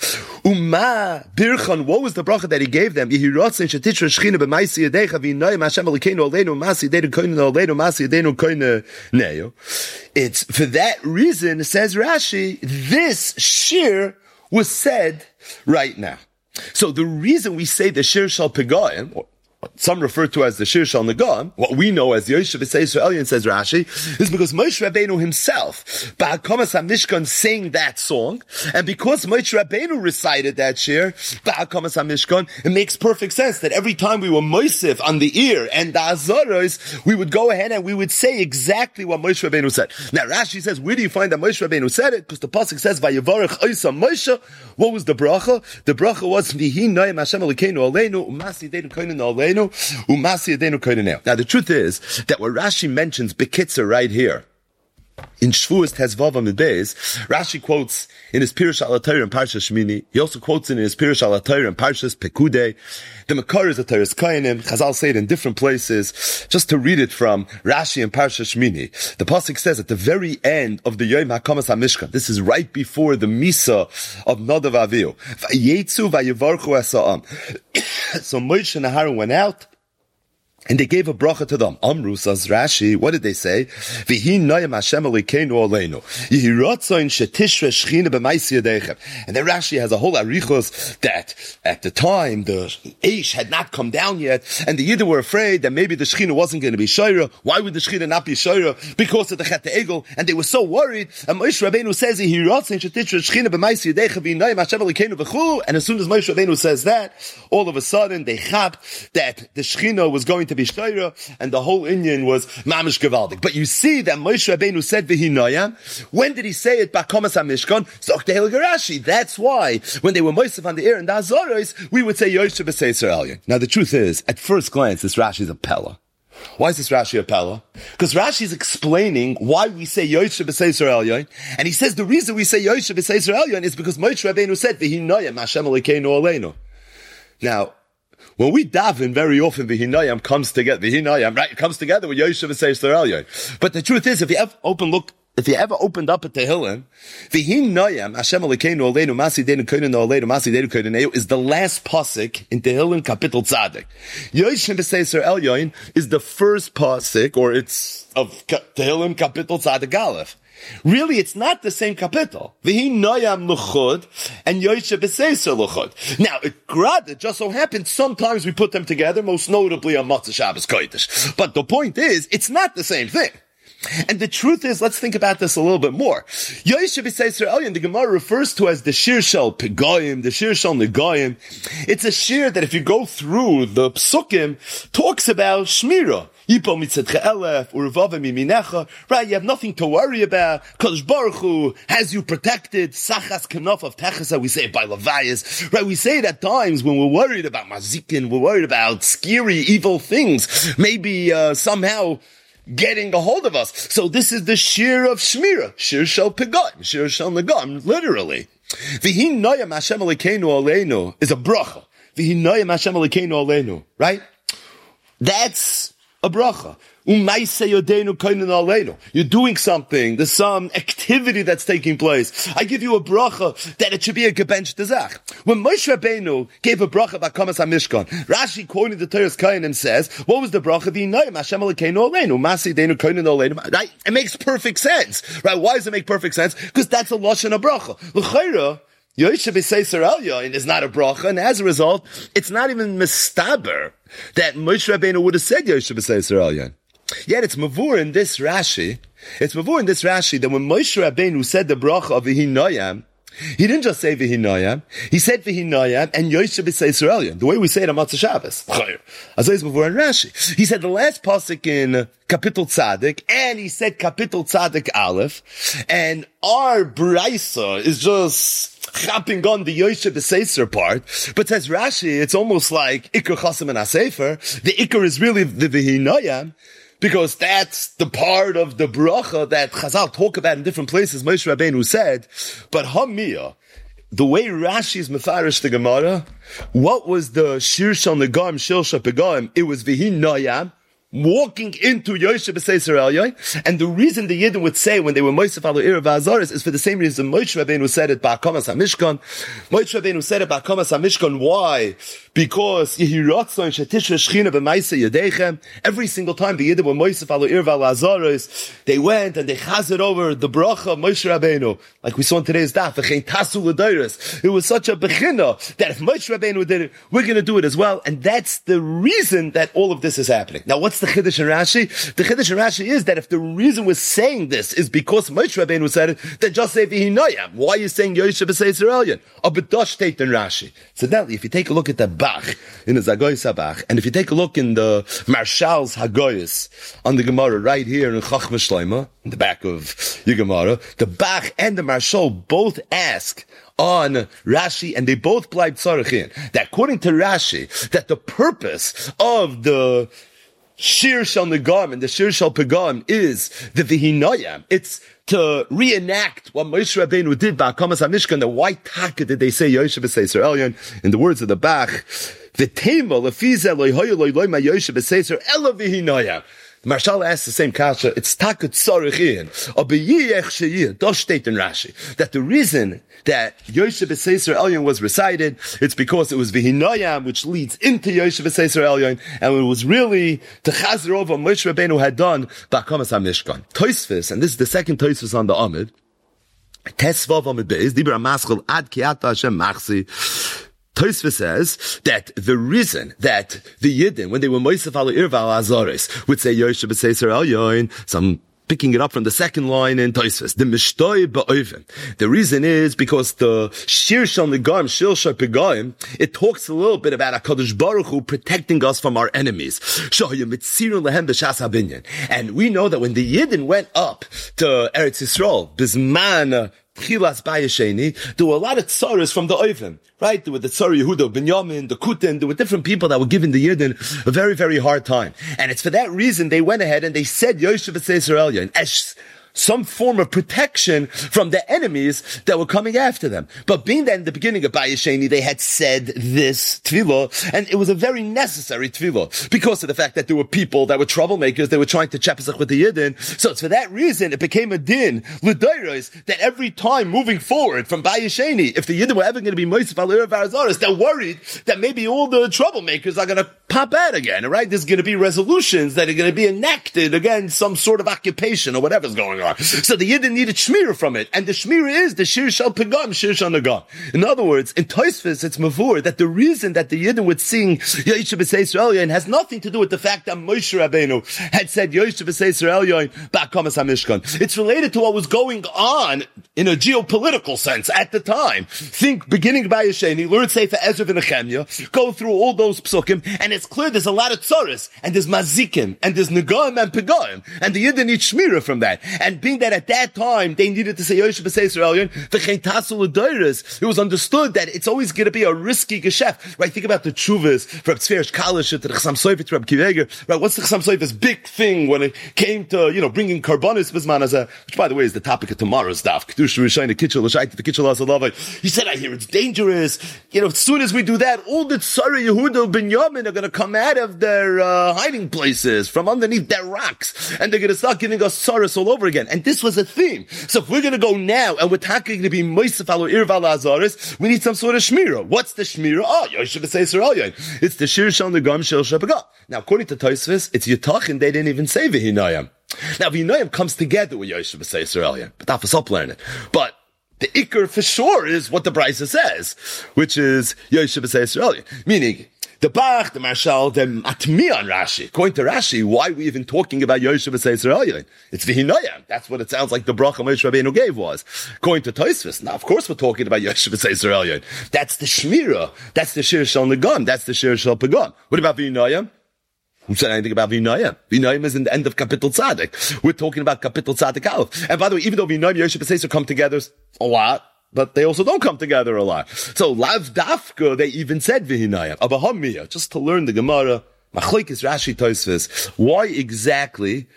Uma Birchan, what was the bracha that he gave them? Yehiratzin Shetitra Shechina B'Maisi Yadecha V'Inoyim Hashem Elokeinu Aleinu Masi Yadeinu Koinu Aleinu Masi Yadeinu Koinu Neo. It's for that reason, says Rashi, this shir was said right now. So the reason we say the Shir Shal Pagam, some refer to as the Shir Shal Nagam, what we know as Yosef B'Seis Elyon, says Rashi, is because Moshe Rabbeinu himself, Ba'akamas HaMishkan, sang that song, and because Moshe Rabbeinu recited that Shir, Ba'akamas HaMishkan, it makes perfect sense that every time we were Mosef on the ear and the Azaros, we would go ahead and we would say exactly what Moshe Rabbeinu said. Now Rashi says, where do you find that Moshe Rabbeinu said it? Because the pasuk says, Vayevarech Oisa Moshe. What was the bracha? The bracha was, V'hi Noyam Hashem Elokeinu Aleinu, Umasi Yadeinu Koinen Aleinu. Now the truth is that what Rashi mentions Bekitzer right here in Shvuas Tezvav Amud Beis, Rashi quotes in his Pirush Al HaTorah in Parshas Shmini. He also quotes in his Pirush Al HaTorah in Parshas Pekudei. The Makar is a Torah's Kohanim. Chazal say it in different places. Just to read it from Rashi in Parshas Shmini, the pasuk says at the very end of the Yom HaKamas HaMishkan, this is right before the Misa of Nadav Avihu. Vayetzu vayevarchu esa'am. So Moshe and Aharon went out, and they gave a bracha to them. Amru, says Rashi, what did they say? V'hi noyam Hashem Elokeinu aleinu. Yehi ratzain shetishre shechina b'maisi yadechem. And then Rashi has a whole arichos that at the time the Eish had not come down yet, and the Yidden were afraid that maybe the Shechina wasn't going to be Shoira. Why would the Shechina not be Shoira? Because of the Chet Egel, and they were so worried. And Moshe Rabbeinu says, Yehi ratzain shetishre shechina b'maisi yadechem v'hi noyam Hashem Elokeinu v'chu. And as soon as Moshe Rabbeinu says that, all of a sudden they chap that the Shechina was going to be Shtoira, and the whole Indian was Mamish Gevaldik. But you see that Moshe Rabbeinu said V'hinayam. When did he say it? Ba'kamas HaMishkan. Zok the Heilige Rashi. That's why when they were Mosef on the air and the Azoros, we would say Yosef B'Seis Elyon. Now the truth is, at first glance, this Rashi is a Pella. Why is this Rashi a Pella? Because Rashi is explaining why we say Yosef B'Seis Elyon, and he says the reason we say Yosef B'Seis Elyon is because Moshe Rabbeinu said V'hinayam Hashem Elokeinu Aleinu. Now, when we daven, very often the Hinayam comes together. The Hinayam, right? It comes together with Yosef and Seis Elyon. But the truth is, if you ever opened up a Tehillim, the Hinayam, Hashem Elokeinu Aleinu, Masi Deinu Koinen Aleinu, Masi Deinu Koinen is the last pasuk in Tehillim Kapitel Tzadik. Yosef and Seis Elyon is the first pasuk, or it's of Tehillim Kapitel Tzadik Aleph. Really, it's not the same kapitel. V'hi noyam luchud and Yosef b'seiser luchud. Now, it just so happens sometimes we put them together, most notably on Matzah Shabbos Kodesh. But the point is, it's not the same thing. And the truth is, let's think about this a little bit more. Yosef B'Seis Elyon, the Gemara refers to as the Shir Shal Pegoyim, the Shir Shal Negoyim. It's a shir that if you go through the Psukim, talks about Shmira. Yipo mitzedcha elef, urvavim iminecha. Right, you have nothing to worry about. Kodesh Baruch Hu has you protected. Sachas kenof of techasa, we say it by Levias. Right, we say it at times when we're worried about mazikin, we're worried about scary, evil things. Maybe somehow getting a hold of us. So this is the shir of Shmira. Shir shal pegam, shir shal nagam, literally. V'hi noyam Hashem Elokeinu aleinu is a bracha. V'hi noyam Hashem Elokeinu aleinu, right? That's a bracha. You're doing something. There's some activity that's taking place. I give you a bracha that it should be a gebench tezach. When Moshe Rabbeinu gave a bracha about Kamas HaMishkan, Rashi quoting the Torah's Kohanim says, what was the bracha? Right? It makes perfect sense. Right? Why does it make perfect sense? Because that's a lashon of bracha. L'chayra, Yosef B'Seis Elyon is not a bracha, and as a result, it's not even mistaber that Moshe Rabbeinu would have said Yosef B'Seis Elyon. Yet it's mavur in this Rashi that when Moshe Rabbeinu said the bracha of V'hinayam, he didn't just say V'hinayam, he said V'hinayam and Yosef B'Seis Elyon, the way we say it on Matzah Shabbos. As I said before in Rashi. He said the last pasuk in Kapitel Tzadik, and he said Kapitel Tzadik Aleph, and our Braisa is just chapping on the Yosef B'Seiser part, but says Rashi, it's almost like Iker Chasam and HaSefer. The Iker is really the V'hinayam, because that's the part of the bracha that Chazal talk about in different places, Moshe Rabbeinu said. But Hamiyah, the way Rashi is mefarish the Gemara, what was the Shir Shal Negam, Shir Shal Pegam? It was V'hinayam, walking into Yosef B'Seis Elyon, and the reason the Yidden would say when they were Mosef Al Irav Azaris is for the same reason Moshe Rabbeinu said it Ba'akamas HaMishkan. Moshe Rabbeinu said it Ba'akamas HaMishkan. Why? because every single time the Yidden were Moisef Alo Irva Lazaris, they went and they chazed over the bracha of Moshe Rabbeinu, like we saw in today's daf. It was such a bechina that if Moshe Rabbeinu did it, we're going to do it as well, and that's the reason that all of this is happening. Now, what's the Chiddush in Rashi? The Chiddush in Rashi is that if the reason we're saying this is because Moshe Rabbeinu said it, then just say V'hinayam. Why are you saying Yoshe B'Seis Elyon? A B'dosh Tate in Rashi. So now, if you take a look at the Bach, in the Zagoyis HaBach, and if you take a look in the Marshal's Hagoyis, on the Gemara right here in Chachma Shleima, in the back of your Gemara, the Bach and the Marshal both ask on Rashi, and they both bleibt tzarichin, that according to Rashi, that the purpose of the Shir Shal Negam and the Shir Shal Pagam is the V'hinayam. It's to reenact what Moshe Rabbeinu did ba'akamas HaMishkan. The why taka did they say Yoshe B'Seis Elyon? In the words of the Bach, V'tema lefize loy hoyo loy loy ma Yoshe B'Seis Ela V'hinayam. The Marshal asks the same kasha. It's takat tzarichin, abiyech sheyir. Dosh state in Rashi that the reason that Yoshe B'Seis Elyon was recited, it's because it was V'hinayam, which leads into Yoshe B'Seis Elyon, and it was really the chazer over Moshe Rabbeinu had done ba'akamas HaMishkan. Tosfos, and this is the second Tosfos on the Amid. Tesvav Amid Beis Dibra Maschel Ad Ki Ata Hashem Machsi. Tosfos says that the reason that the Yidden, when they were Moisef Alo Irva Azaris, would say Yoshe B'Seis Elyon, some picking it up from the second line in Tosfos, the Mishtoi Ba'oven. The reason is because the Shir Shal Negam, Shir Shal Pagayim, it talks a little bit about HaKadosh Baruch Hu protecting us from our enemies. And we know that when the Yidden went up to Eretz Yisrael, Bisman Chilas Bayesheni, there were a lot of tzaras from the Oivim, right? There were the Tzar Yehuda, Binyamin, the Kutin, there were different people that were giving the Yidden a very, very hard time. And it's for that reason they went ahead and they said Yoshe B'Seis Elyon as some form of protection from the enemies that were coming after them. But being that in the beginning of Bayesheni, they had said this tefillah, and it was a very necessary tefillah, because of the fact that there were people that were troublemakers, they were trying to chapasach with the Yidden. So it's for that reason it became a din, l'dayros, that every time moving forward from Bayesheni, if the Yidden were ever going to be Moisef Al Irav Arazaris, they're worried that maybe all the troublemakers are going to pop out again, right? There's going to be resolutions that are going to be enacted against some sort of occupation or whatever's going on. So the Yidden needed shmira from it, and the shmira is the Shir Shal Pagam, Shir Shal Negam. In other words, in Tosfos it's mavur that the reason that the Yidden would sing Yoshe B'Seis Elyon has nothing to do with the fact that Moshe Rabbeinu had said Yoshe B'Seis Elyon ba'akamas HaMishkan. It's related to what was going on in a geopolitical sense at the time. Think beginning by Yesheni, learn Sefer Ezra v'Nehemiah, go through all those psukim, and it's clear there's a lot of tzaras, and there's mazikim, and there's negam and pegam, and the Yidden need shmira from that. And being that at that time they needed to say Yoshe B'Seis Elyon, v'chein tasu l'doros, it was understood that it's always going to be a risky geschäft. Right? Think about the tshuvas from Tzverish Kalish to the Chassam Sofer to Reb Kiveger. Right? What's the Chassam Sofer's big thing when it came to bringing karbanis bisman as which by the way is the topic of tomorrow's daf. Kedusha Rishayna Kitchel L'Shayt the Kitchel Asalavai. He said, I hear it's dangerous. As soon as we do that, all the Tzara Yehuda Binyamin are going to come out of their hiding places from underneath their rocks, and they're going to start giving us tzaras all over again. And this was a theme. So if we're going to go now and we're talking to be Moisef Alo Irva Lazaris, we need some sort of shmira. What's the shmira? Oh, Yoshe B'Seis Elyon. It's the Shir Shal Negam Shir Shal Pagam. Now, according to Tosfos, it's Yitachin. They didn't even say V'hinayam. Now, V'hinayam comes together with Yoshe B'Seis Elyon, but Tafas up learn it. But the ikar for sure is what the Brisa says, which is Yoshe B'Seis Elyon. Meaning, the Bach, the Marshal, the Atmi on Rashi. According to Rashi, why are we even talking about Yoshe B'Seis Elyon? It's V'hinayam. That's what it sounds like the bracha Moshe Rabbeinu gave was. According to Tosfos, now of course we're talking about Yoshe B'Seis Elyon. That's the Shmira. That's the Shir Shal Negam. That's the Shir Shal Pagam. What about V'hinayam? Who said anything about V'hinayam? V'hinayam is in the end of Kapitel Tzaddik. We're talking about Kapitel Tzaddik Aleph. And by the way, even though V'hinayam and Yoshe B'Seis come together a lot, but they also don't come together a lot. So, Lav Dafka, they even said V'hinayam. Abahamiya, just to learn the Gemara, Machlokes Rashi Tosfos, why exactly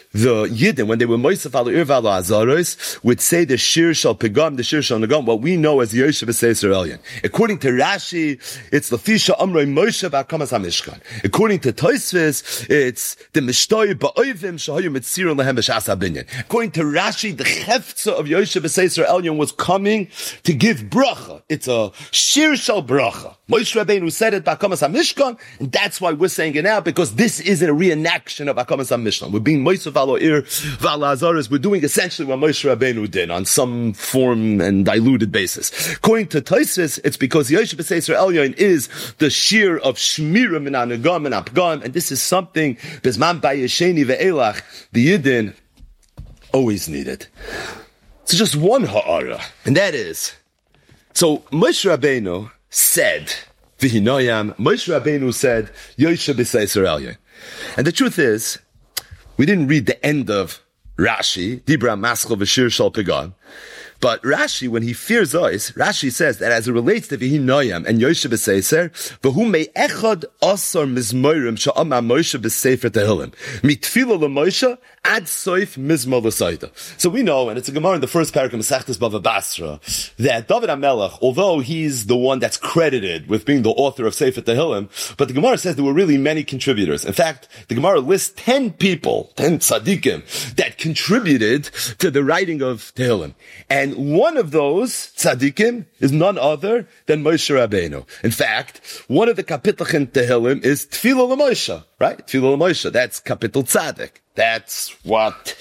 the Yidden, when they were Moisef al Irval Azaros, would say the Shir Shal Pegam, the Shir Shal Nagam, what we know as Yoshev B'Seiser Elyon. According to Rashi, it's Lafisha Amrei Moshe Ba'akamas HaMishkan. According to Tosfos, it's the Mishtoi Ba'oivim Shahayu Mitzir Lehem B'Shas HaBinyan. According to Rashi, the Cheftza of Yoshev B'Seiser Elyon was coming to give bracha. It's a Shir Shal Bracha. Moshe Rabbeinu said it Ba'akamas HaMishkan, and that's why we're saying it now, because this isn't a reenaction of Akamas HaMishkan. We're being Moisef Alo Ir V'Ala Azaros. We're doing essentially what Moshe Rabbeinu did on some form and diluted basis. According to Tosfos, it's because Yoshev B'Seiser Elyon is the shear of Shmira Min HaNegam and Apgam, and this is something Bezman Bayesheni Ve'elach the Yidden always needed. So just one ha'ara, and that is, so Moshe Rabbeinu said, V'hinoyam, Moshe Rabbeinu said, Yoshev B'Seiser Elyon. And the truth is, we didn't read the end of Rashi, Dibra Maschel V'Shir Shal Pegam. But Rashi, when he fears us, Rashi says that as it relates to V'hinoyam and Yoshev B'Seiser, V'hu me'echad asar mizmorim sha'amah Moshe B'Sefer Tehillim. Mitfila l'Moshe ad soif mizmor l'Saida. So we know, and it's a Gemara in the first parak of Masechtas Bava Basra, that David HaMelech, although he's the one that's credited with being the author of Sefer Tehillim, but the Gemara says there were really many contributors. In fact, the Gemara lists 10 people, 10 tzaddikim, that contributed to the writing of Tehillim. And one of those tzaddikim is none other than Moshe Rabbeinu. In fact, one of the kapitach in Tehillim is Tefillah L'Moshe, right? Tefillah L'Moshe, that's kapitel tzaddik. That's what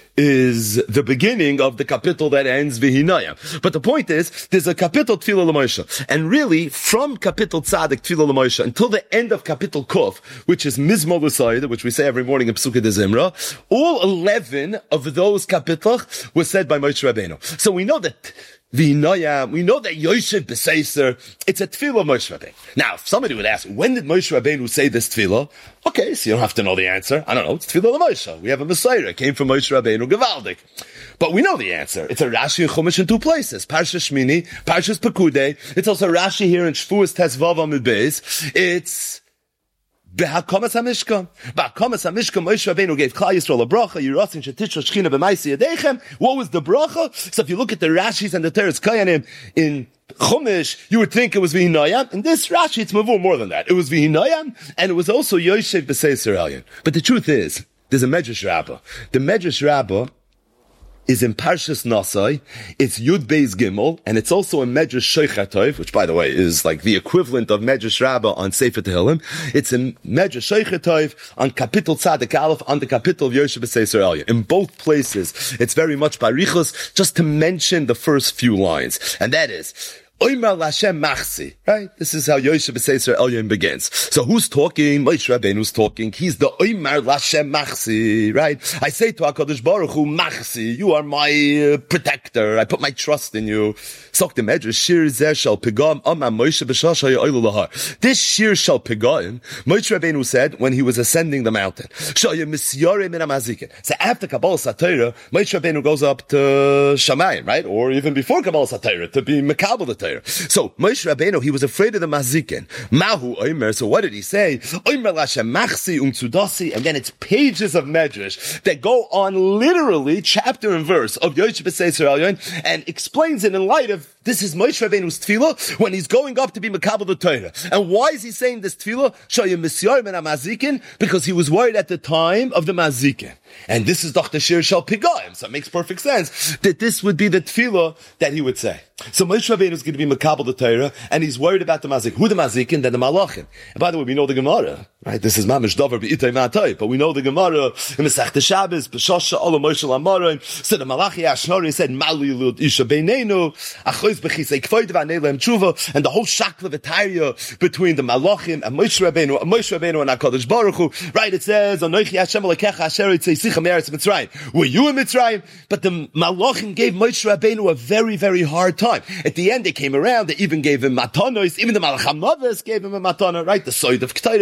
is the beginning of the kapitel that ends V'hinayam. But the point is, there's a kapitel Tefillah L'Moshe. And really, from kapitel tzaddik Tefillah L'Moshe until the end of kapitel Kuf, which is Mizmor L'Sayda, which we say every morning in Pesukei de Zimra, all 11 of those kapitach were said by Moshe Rabbeinu. So we know that V'hinayam, we know that Yoshev B'Seiser, it's a tefillah of Moshe Rabbeinu. Now, if somebody would ask, when did Moshe Rabbeinu say this tefillah? Okay, so you don't have to know the answer. I don't know, it's tefillah of Moshe. We have a Messiah, it came from Moshe Rabbeinu, Gevaldik. But we know the answer. It's a Rashi and Chumash in two places. Parsha Shmini, Parshas Pekudei. It's also Rashi here in Shvuas Tesvav Amud Beis. It's B'Hakamas HaMishkan. B'Hakamas HaMishkan, Moshe Rabbeinu gave Klal Yisrael a bracha, Yirasin Shetishra Shechina B'Maisi Yadechem. What was the bracha? So if you look at the Rashis and the Teres Kayanim in Chumash, you would think it was V'hinayam. In this Rashi, it's more than that. It was V'hinayam, and it was also Yoshev B'Seiser Elyon. But the truth is, there's a Medrash Rabbah. The Medrash Rabbah is in Parshas Nasai. It's Yud Beis Gimel, and it's also in Medrash Shochet Tov, which by the way is like the equivalent of Medrash Rabbah on Sefer Tehillim. It's in Medrash Shochet Tov on Kapitel Tzadik Aleph on the Kapitel of Yoshev B'Seiser Elyon. In both places, it's very much barichos, just to mention the first few lines, and that is Oymar Lashem Machsi, right? This is how Yoshev B'Seiser Elyon begins. So who's talking? Moshe Rabbeinu's talking. He's the Oymar Lashem Machsi, right? I say to HaKadosh Baruch Hu, Machsi, you are my protector. I put my trust in you. Sok the Medrash, Shir Zeh Shal Pegam, Amam Moshe B'Shash HaYo'elu Lahar. This Shir Shal Pegam, Moshe Rabbeinu said when he was ascending the mountain. Shaya Misyare Min HaMazikin. So after Kabbalah Satira, Moshe Rabbeinu goes up to Shamayim, right? Or even before Kabbalah Satira, to be Mekabel the Torah. So Moshe Rabbeinu, he was afraid of the mazikin. Mahu Omer. So what did he say? Omer Lashem Machsi Tzudasi, and then it's pages of medrash that go on literally chapter and verse of Yoshev B'Seiser Elyon and explains it in light of this is Moshe Rabbeinu's tefillah when he's going up to be Mekabel the Torah. And why is he saying this tefillah? Shoyim Misyar Min HaMazikin, because he was worried at the time of the mazikin. And this is Dr. Shir Shal Pigaim, so it makes perfect sense that this would be the tefillah that he would say. So Moshe Rabbeinu is going to be Mekabel the Torah, and he's worried about the mazik. Who the mazikin? Then the malachim. And by the way, we know the Gemara, right? This is Mamish Davar B'itay Ma'atay, but we know the Gemara in Masechta Shabbos, B'Shosha Olam Moshe L'Amarim. So the Malachi Ashnori said, Mali Lud Isha Beinenu, Achois B'Chisei K'void V'Anei Tshuva, and the whole Shakla V'Tayya between the malachim and Moshe Rabbeinu and HaKadosh Baruch Hu, right? It says, Anochi Hashem Elokecha Asher Yitzeisecha Me'eretz Mitzrayim. Were you in Mitzrayim? But the malachim gave Moshe Rabbeinu a very, very hard time. At the end, they came around. They even gave him matanos. Even the Malach HaMavis gave him a matana, right? The Soid of Ketores.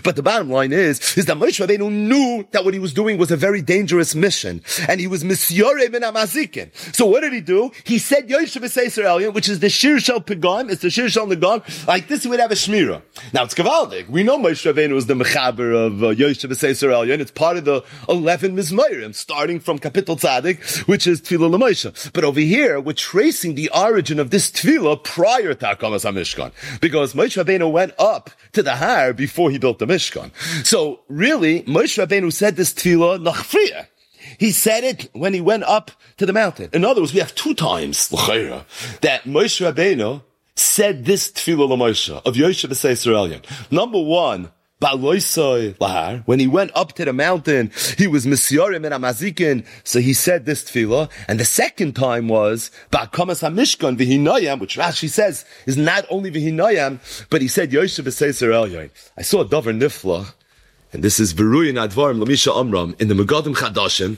But the bottom line is that Moshe Rabbeinu knew that what he was doing was a very dangerous mission, and he was Misyore min Amazikin. So what did he do? He said Yoshe b'Seiser Elyon, which is the Shir Shel Pigam, it's the Shir Shel Nagam. Like this, he would have a Shmira. Now it's Gavaldik. We know Moshe Rabbeinu was the Mechaber of Yoshe b'Seiser Elyon. It's part of the 11 Mizmairim, starting from Kapitel Tzadik, which is Tefillah L'Moshe. But over here, we're tracing the origin of this Tefillah prior to Hakamas HaMishkan, because Moshe Rabbeinu went up to the Har before he built the Mishkan. So really, Moshe Rabbeinu said this Tefillah Nachfriya. He said it when he went up to the mountain. In other words, we have 2 times, l'chayra, that Moshe Rabbeinu said this Tefillah L'Moshe of Yoshe b'Seiser Elyon. Number 1, Ba'aloisoi lahar. When he went up to the mountain, he was Misyorim and Amazikin, so he said this tefillah. And the second time was Ba'akamas HaMishkan v'hinayam, which Rashi says is not only v'hinayam, but he said Yoshe b'Seiser Elyon. I saw a davar nifla, and this is V'ruyin Advarim L'misha Amram in the Megadim Chadashim,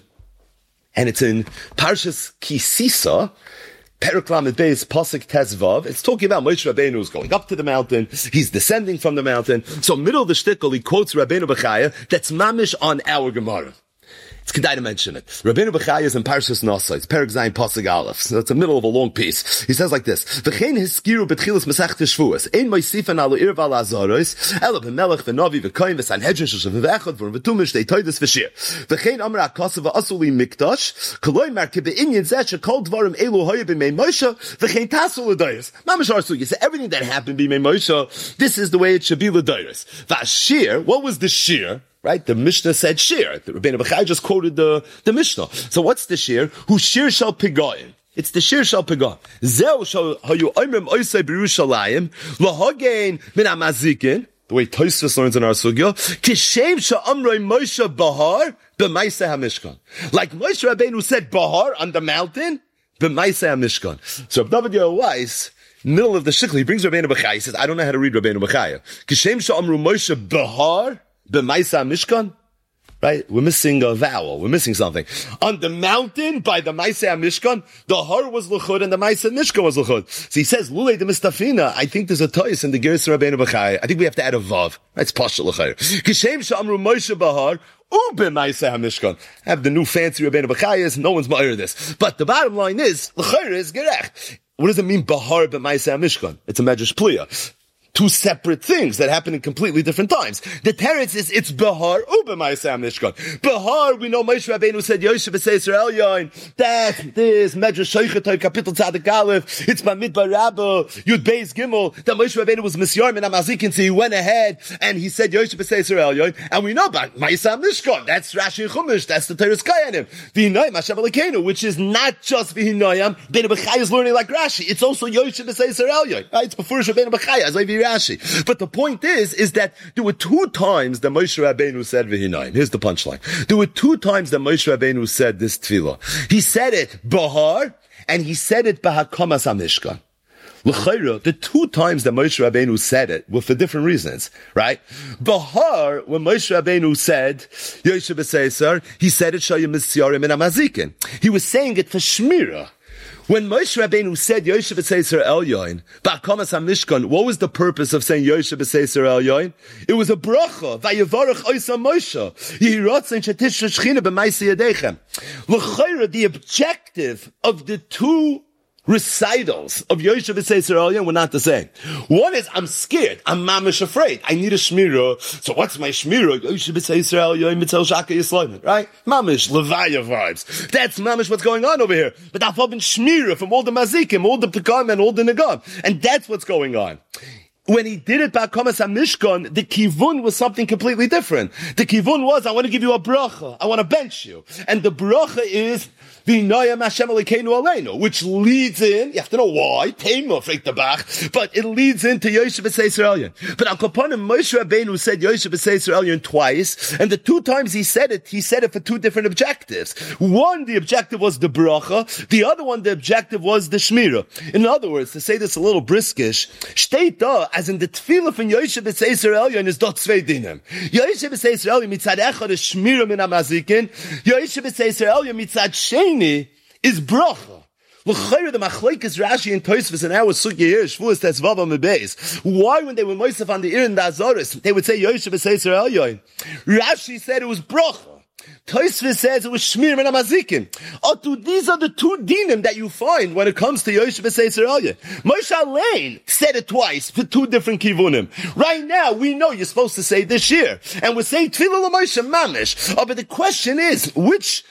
and it's in Parshas Kisisa, Perek Lamed Beis Pasuk Tezvav. It's talking about Moshe Rabbeinu who's going up to the mountain. He's descending from the mountain. So middle of the shtickle, he quotes Rabbeinu Bechaya. That's mamish on our Gemara. It's kedai to mention it. Rabbeinu Bechaya is in Parshas Nasa. It's Perek Zayin Pasuk Aleph. So it's the middle of a long piece. He says like this: V'chein hiskiru betchilas Masechta Shvuos. Ein moisifan alo ir v'al azaros. Elo b'melech v'novi v'koyin v'sanhedrin shoshav v'echad v'rum v'tumish deitoides v'shir. V'chein amra akasav v'asuli mikdash. Koloi mar kibe'inyin zeh shekol dvarim elu hoye b'mei Moshe. V'chein tasu l'dayos. Mamish arsu. You say everything that happened b'mei Moshe, this is the way it should be l'dayos. V'ashir, what was the shir? Right? The Mishnah said shir. The Rabbeinu Bechai just quoted the Mishnah. So what's the shir? Who shir shall pigoyim? It's the shir shall pigoyim. Zeu shall hayu oimrim oisei b'Yerushalayim lahagein min amazikin. The way Tosfos learns in our sugya. Kishem sha'amroi Moshe bahar b'maiseh hamishkan. Like Moshe Rabbeinu said bahar on the mountain b'maiseh hamishkan. So David Weiss, middle of the shikli, he brings Rabbeinu Bechai. He says, I don't know how to read Rabbeinu Bechai. Kishem sha'amru Moshe bahar b'maisa Mishkan, right? We're missing a vowel. We're missing something. On the mountain by the Maisa Mishkan, the Har was l'chud and the Maisa Mishkan was l'chud. So he says, Lulei de Mistafina. I think there's a toys in the Geras Rabbeinu Bechai. I think we have to add a vav. Right? It's Pasha l'chayr. Kishem sha'amru Moshe bahar u'b'maisa Mishkan. Have the new fancy Rabbeinu Bechai. No one's ma'ir this. But the bottom line is, l'chayr is gerecht. What does it mean bahar b'maisa Mishkan? It's a medrash pliya. 2 separate things that happen in completely different times. The teretz is, it's Bahar u'b'maiseh Mishkan. Bahar, we know Moshe Rabbeinu said, Yoshe b'Seiser Elyon, that this Medrash Shoichetay, Kapitel Tzadik Aleph, it's Bamidbar Rabba, Yud Beis Gimel, that Moshe Rabbeinu was Misyar min Amazikin, so he went ahead and he said, Yoshe b'Seiser Elyon, and we know about Maiseh Mishkan, that's Rashi and Chumash, that's the Teretz Kayanim. V'hinayim Hashem Elokeinu, which is not just V'hinayim, Rabbeinu Bechai is learning like Rashi, it's also Yoshe b'Seiser Elyon, right? It's before Rabbeinu Bechai, as I Rashi. But the point is that there were 2 times that Moshe Rabbeinu said V'hinayim. Here's the punchline. There were 2 times that Moshe Rabbeinu said this tefillah. He said it Bahar, and he said it B'hakamas HaMishkan. L'chayra, the 2 times that Moshe Rabbeinu said it were for different reasons, right? Bahar, when Moshe Rabbeinu said Yoshe b'Seiser, he said it Shayim Misyarim and Amazikin. He was saying it for Shmira. When Moshe Rabbeinu said Yoshe b'Seiser Elyon, Ba'akamas HaMishkan, what was the purpose of saying Yoshe b'Seiser Elyon? It was a bracha. Vayevarach oisa Moshe. Yehiratzen shetish shechina b'maisi yadechem. L'chayra, the objective of the 2 recitals of Yoshe b'Seiser Elyon were not the same. One is, I'm scared. I'm mamish afraid. I need a shmira. So what's my shmira? Yoshe b'Seiser Elyon mitzel shaka yisloimen, right? Mamish, levaya vibes. That's mamish what's going on over here. But I've been shmira from all the mazikim, all the pekam, and all the negam. And that's what's going on. When he did it Ba'akamas HaMishkan, the kivun was something completely different. The kivun was, I want to give you a bracha. I want to bench you. And the bracha is, V'hinayim Hashem Elokeinu Aleinu, which leads in, you have to know why, Tema, freak the Bach, but it leads into Yoshe b'Seiser Elyon. But Al Kaponim, Moshe Rabbeinu said Yoshe b'Seiser Elyon twice, and the 2 times he said it for 2 different objectives. One, the objective was the bracha, the other one, the objective was the shmira. In other words, to say this a little briskish, steht da, as in the tefillah from Yoshe b'Seiser Elyon is dot 2 dinim. Yoshe b'Seiser Elyon mitzad echad is shmira min hamazikin, Yoshe b'Seiser Elyon mitzad sheni is bracha. L'chayr the machlekes Rashi and Tosfos and our sugya here Shvuas Tesvav Amud Beis. Why, when they were moisef on the ear in the Azaris, they would say Yoshe b'Seiser Elyon? Rashi said it was bracha. Tosfos says it was shmir and amazikin. These are the two dinim that you find when it comes to Yoshe b'Seiser Elyon. Moshe Alein said it twice for two different kivunim. Right now, we know you're supposed to say this year, and we're saying Tefillah l'Moshe Mamish. But the question is, which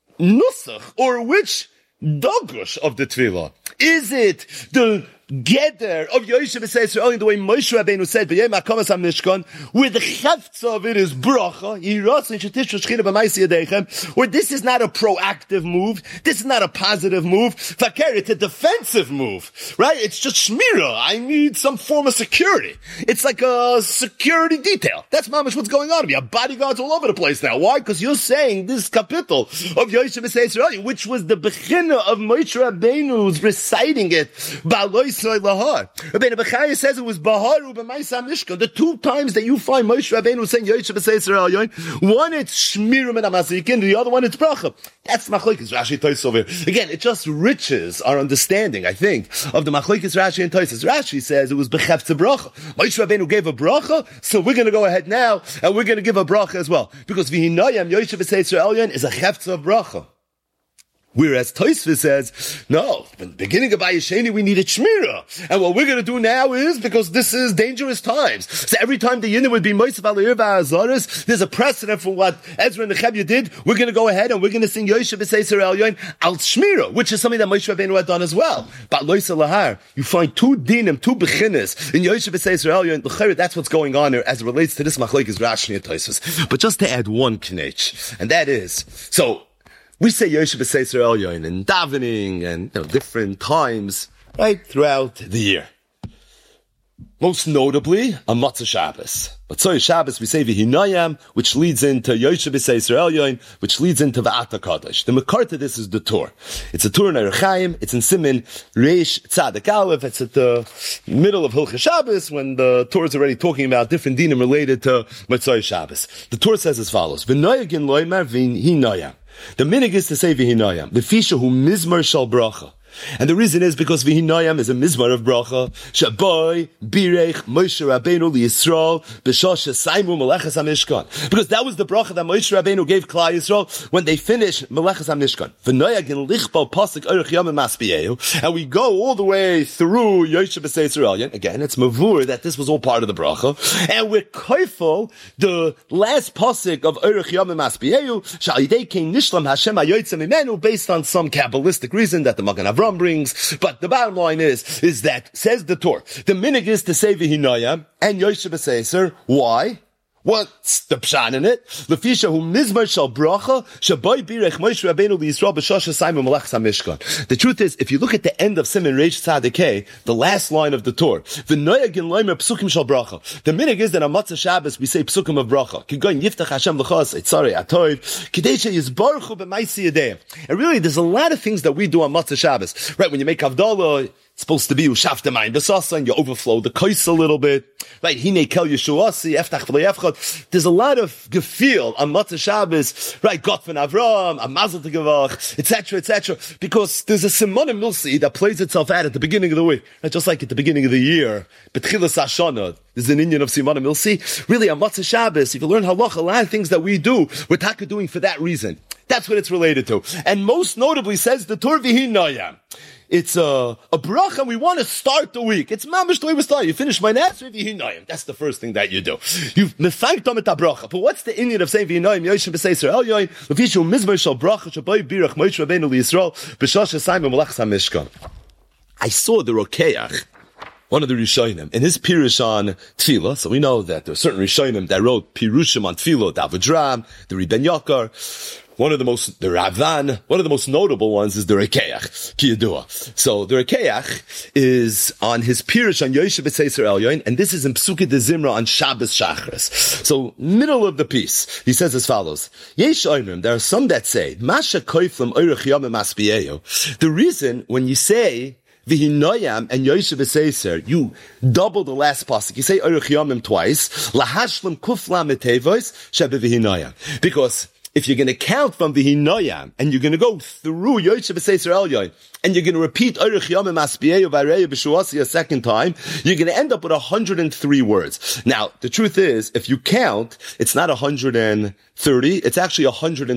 nusach or which Dogush of the Tefillah? Is it the Geder of Yoshe b'Seiser Elyon, the way Moshe Rabbeinu said, "V'yem hakamas hamishkan," where the cheftza of it is bracha, yiras shetish shchina b'maisi yadeichem, or this is not a proactive move, this is not a positive move, fakir, it's a defensive move, right? It's just shmira. I need some form of security. It's like a security detail. That's mamish what's going on. We have bodyguards all over the place now. Why? Because you're saying this kapitel of Yoshe b'Seiser Elyon, which was the bechina of Moshe Rabbeinu's reciting it, ba'alois Rabbeinu Bechaya says it was Baharu b'Maisa Mishkan. The two times that you find Moshe Rabbeinu saying Yoshe b'Seiser Elyon, one it's Shmirim and Amazikin, the other one it's Bracha. That's Machlokes Rashi Tosfos over here. Again, it just riches our understanding, I think, of the Machlokes Rashi and Tosfos. Rashi says it was Bechefza Bracha. Moshe Rabbeinu gave a Bracha, so we're going to go ahead now and we're going to give a Bracha as well. Because V'hinayam Yoshe b'Seiser Elyon is a Chefza of Bracha. Whereas Tosfos says, no, in the beginning of Bayesheni, we needed Shmira. And what we're going to do now is, because this is dangerous times. So every time the Yidden would be Moisef Al'ir V'Azaris, there's a precedent for what Ezra and Nehemiah did. We're going to go ahead and we're going to sing Yoshe b'Seiser Elyon al Shmira, which is something that Moshe Rabbeinu had done as well. But Loisa Lahar, you find two dinim, two bechinas in Yoshe b'Seiser Elyon. That's what's going on here as it relates to this Machlokes Rashi and Tosfos. But just to add one knech, and that is, so, we say Yoshe b'Seiser Elyon in davening and different times, right, throughout the year. Most notably, on Matzah Shabbos. Matzah Shabbos, we say V'hinayam, which leads into Yoshe b'Seiser Elyon, which leads into V'ata Kadosh. The makar to this is the Torah. It's a Torah in Orach Chaim. It's in Siman Reish Tzadik Aleph. It's at the middle of Hilchos Shabbos when the Torah is already talking about different dinim related to Matzah Shabbos. The Torah says as follows: V'noyagin loymar v'hinayam. The minig is to say V'hinayam. L'fisha hu mizmar shal bracha. And the reason is because V'hinayam is a mizmar of bracha. Shabai, Birech, Moshe Rabbeinu Yisrael, B'shasha Saimu Melechas HaMishkan. Because that was the bracha that Moshe Rabbeinu gave Klal Yisrael when they finished Melechas HaMishkan. V'noyagin lichbal pasuk Orach Yamim Maspiyeu. And we go all the way through Yoshe b'Seiser Elyon. Again, it's mavur that this was all part of the bracha. And we're koifel the last pasuk of Orach Yamim Maspiyeu, Sha'idei Kein Nishlam Hashem HaYotzeh Mimenu, based on some Kabbalistic reason that the Magen Avraham brings, but the bottom line is that, says the Torah, the minig is to say V'hinayam and Yoshe b'Seiser. Why? What's the pshan in it? L'fisha hu mizmar shal bracha shabai birech Moshe Rabbeinu Yisrael b'shasha Saimu Melechas HaMishkan. The truth is, if you look at the end of Siman Reish Tzadik Hey, the last line of the Torah, v'noyagin loymer psukim shal bracha. The minig is that on Matzah Shabbos we say psukim of bracha. Kigoyin yiftach Hashem l'chas etzarei atoiv kidei sheyizbaruchu b'maisi yadeim. And really, there's a lot of things that we do on Matzah Shabbos. Right, when you make Havdalah, it's supposed to be Ushaftamayim B'sasa, and you overflow the kais a little bit. Right? Hine kel Yeshuasi, eftach v'lo yefchot. There's a lot of gefil on Matzah Shabbos, right? Gotfen Avram, a mazel tegavach, etc., etc. Because there's a simonim milsi that plays itself out at the beginning of the week. Right? Just like at the beginning of the year. Betchilas Hashana, there's an Indian of simonim milsi. Really, on Matzah Shabbos, if you learn halach, a lot of things that we do, we're taka doing for that reason. That's what it's related to. And most notably says the Torah V'hinayam. It's a bracha. We want to start the week. It's mamish the way we start. You finish my nasr, V'hinayim. That's the first thing that you do. You've mefanked on it a bracha. But what's the Indian of saying V'hinayim? Yoshe b'Seiser Elyon, l'fishu mizmar shal bracha shabai birach Moshe Rabbeinu Yisrael b'shasha Saimu Melechas HaMishkan. I saw the Rokeach, one of the Rishonim, in his Pirush on Tefillah. So we know that there are certain Rishonim that wrote Pirushim on Tefillah, the Avodram, the Rebbe Yakar. The Ravan, one of the most notable ones is the Rekeach, Ki Yadua. So the Rekeach is on his Pirush on Yoshe b'Seiser Elyon, and this is in Psukei de Zimra on Shabbos Shachris. So, middle of the piece, he says as follows: Yesh Oimrim, there are some that say, Masha Koiflam Orach Yamim Maspiyeu. The reason when you say V'hinayam and Yoshe b'Seiser, you double the last pasuk. You say Orach Yamim twice. Lahashlam kuflam etevos shebe v'hinayam. Because if you're going to count from V'hinoyam, and you're going to go through Yoishe B'Seiser Elyon, and you're going to repeat Orech Yomim Aspiyeh V'Areya B'Shuasi a second time, you're going to end up with 103 words. Now, the truth is, if you count, it's not 130, it's actually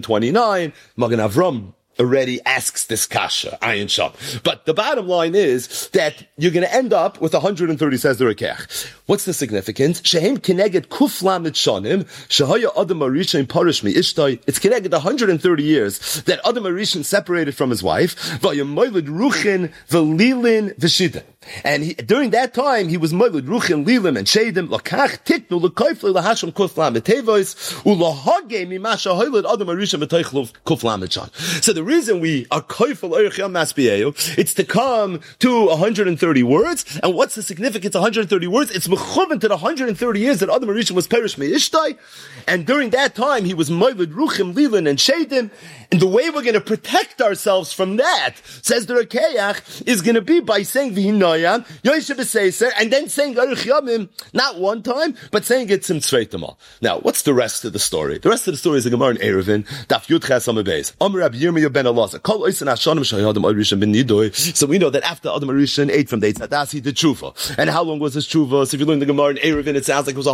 129. Magen Avram already asks this kasha, Ayin Sham. But the bottom line is that you're going to end up with 130, says the Rekech. What's the significance? Shehem kineged kuflam shonim, shehaya Adam Arishan parish mi ishtai. It's kineged 130 years that Adam Arishan separated from his wife, vayamoylid ruchin, velilin, v'shidin. And during that time, he was moiled ruchin, lilim, and shadim, lakach, tiknu, l'koifle, l'hasham kuflam, v'tevois, u'lahage mimasha hoylid Adam Arishan v'toichlu kuflam shon. So the reason we are koifel Orech Yom Maspiyeh, it's to come to 130 words. And what's the significance of 130 words? It's mechuven to the 130 years that Adam Arishan was perish me'ishtai. And during that time, he was moiled ruchim, lilin, and shadim. And the way we're going to protect ourselves from that, says the Rekeach, is going to be by saying V'hinoyam, Yoishe B'Seiser, and then saying Orech Yomim, not one time, but saying it Sim Tzveitama. Now, what's the rest of the story? The rest of the story is a Gemara in Eruvin, Daf Yud Ches Amud Beis. Amar Rabbi Yirmiyah ben Elazar, Kol Oisen Hashanim Shehaya Adam Arishan ben Nidoy. So we know that after Adam Arishan ate from the Eitz Hadas, he did tshuva. And how long was his tshuva? So if you learn the Gemara in Eruvin, it sounds like it was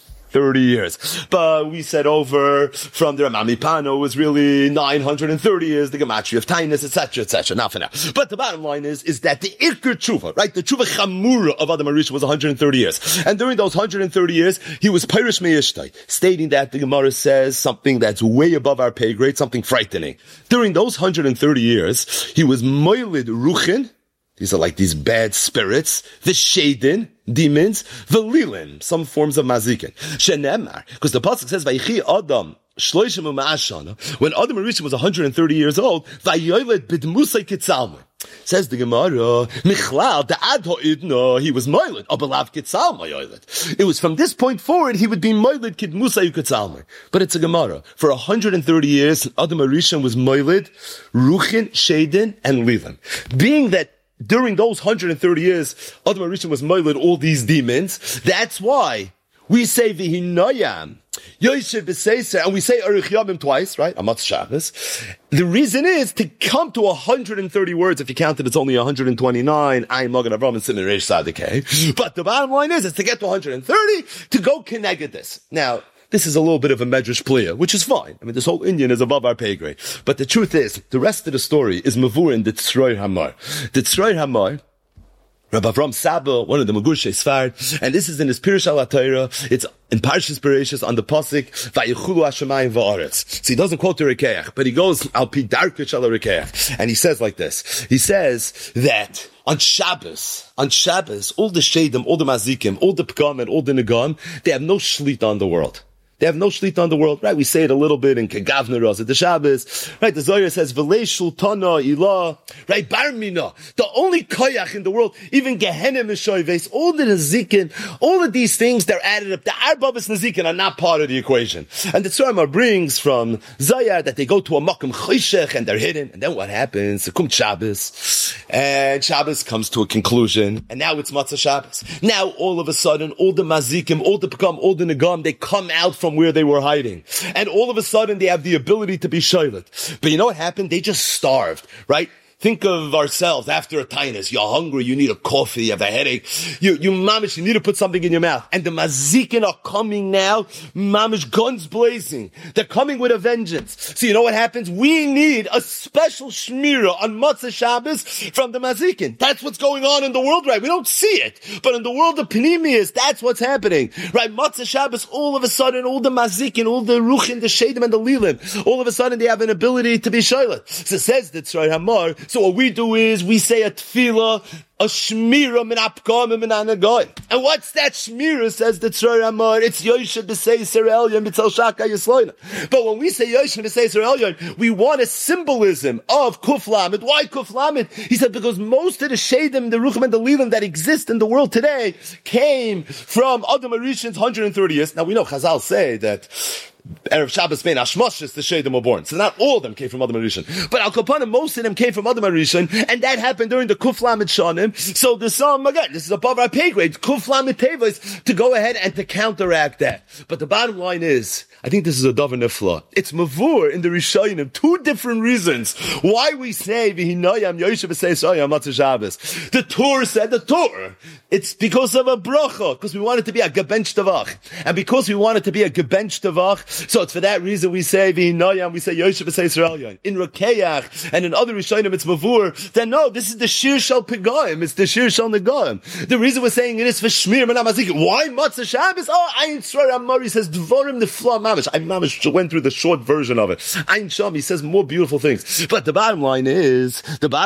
130 years. But we said over from the Ramami Pano was really 930 years, the Gematria of Tainus, etc., etc. Not for now. But the bottom line is that the Iker Tshuva, right? The Tshuva Chamura of Adam Arishan was 130 years. And during those 130 years, he was Pirish Me'ishtai, stating that the Gemara says something that's way above our pay grade, something frightening. During those 130 years, he was Moilid Ruchin. These are like these bad spirits. The Shadin, demons. The Lilin, some forms of mazikin. Shenemar, because the pasuk says, Vayichi Adam, Shloishim u'ma'ashana, when Adam Arishan was 130 years old, Vayoyled b'dmusay kitzalma. Says the Gemara, Michlal, the Adho Idno, he was Moiled, Abalav Kitzalma Yoyled. It was from this point forward, he would be Moiled Kid Musa Kitzalma. But it's a Gemara. For 130 years, Adam Arishan was Moiled, Ruchin, Shadin, and Lilin. Being that during those 130 years, Adam Arishan was Moiled all these demons, that's why we say V'hinoyam, Yoishe B'Seiser, and we say Orech Yomim twice, right? Amatz Shabbos. The reason is to come to 130 words. If you counted, it's only 129. Ayin Magen Avram and Siman Reish Sadikeh. But the bottom line is to get to 130 to go connect this. Now, this is a little bit of a medrash pliya, which is fine. I mean, this whole Indian is above our pay grade. But the truth is, the rest of the story is mavur in the Tzroir Hamar. The Tzroir Hamar, Rabbi Avram Saba, one of the Megurshei Sfard, and this is in his Pirush al HaTorah. It's in Parshas Bereishis on the pasuk Vayichulu Hashemayim va'aretz. So he doesn't quote the Rekeach, but he goes al pi darkei shel Rekeach, and he says like this. He says that on Shabbos, all the Shadim, all the Mazikim, all the Pgam, and all the Negam, they have no shlita on the world. They have no shlita on the world, right? We say it a little bit in Kegavner Roz at the Shabbos, right? The Zohar says, V'lei Shultana Ilah, right? Barmina, the only koyach in the world, even Gehenna Mishoyves, all the Nazikin, all of these things, they're added up. The Arbabas Nazikin are not part of the equation. And the Tzorah brings from Zohar that they go to a Makam Choshech and they're hidden. And then what happens? It comes Shabbos, and Shabbos comes to a conclusion, and now it's Matzah Shabbos. Now all of a sudden, all the Mazikim, all the Pekam, all the Negam, they come out from where they were hiding. And all of a sudden they have the ability to be shaylet. But you know what happened? They just starved, right? Think of ourselves after a tinus. You're hungry, you need a coffee, you have a headache. You mamish, you need to put something in your mouth. And the mazikin are coming now, mamish, guns blazing. They're coming with a vengeance. So you know what happens? We need a special shmira on Matzah Shabbos from the mazikin. That's what's going on in the world, right? We don't see it. But in the world of Pneumius, that's what's happening. Right? Matzah Shabbos, all of a sudden, all the mazikin, all the ruchin, the shadim, and the lilim, all of a sudden they have an ability to be shaylet. So it says the Tzroir Hamar. So what we do is we say a tefillah, a shmira min apkam min anagoy. And what's that shmira, says the Tzroir Hamar? It's Yoishe B'Seiser Elyon B'Tzel Shaka Yisloina. But when we say Yoishe B'Seiser Elyon, we want a symbolism of Kuf Lamed. Why Kuf Lamed? He said because most of the Shadim, the Ruchim, and the Lilim that exist in the world today came from Adam Arishan's 130 years. Now we know Chazal say that Erev Shabbos bein Hashmoshes, the Shedim were born. So not all of them came from Adam HaRishon. But Al Kapanim, most of them came from Adam HaRishon, and that happened during the Kuf Lamed Shanim. So the Psalm, again, this is above our pay grade, Kuf Lamed Tevos, to go ahead and to counteract that. But the bottom line is, I think this is a Davar Nifla. It's Mavur in the Rishonim, two different reasons why we say V'hinayam Yoshev B'Seisayam Matzah Shabbos. The Torah said the Torah. It's because of a bracha, because we want it to be a gebench tavach. And because we want it to be a gebench tavach, so it's for that reason we say V'hinayam, we say Yoshev B'Seisayam. In Rakeyach and in other Rishonim it's Mavur, then no, this is the Shir Shal Pegaim, it's the Shir Shal Negaim. The reason we're saying it is for Shmir Menam Azik. Why Matzah Shabbos? Oh, Ayin Tzror Amari says Dvorim Nifla. I went through the short version of it. Ein Sham, he says more beautiful things. But the bottom line is,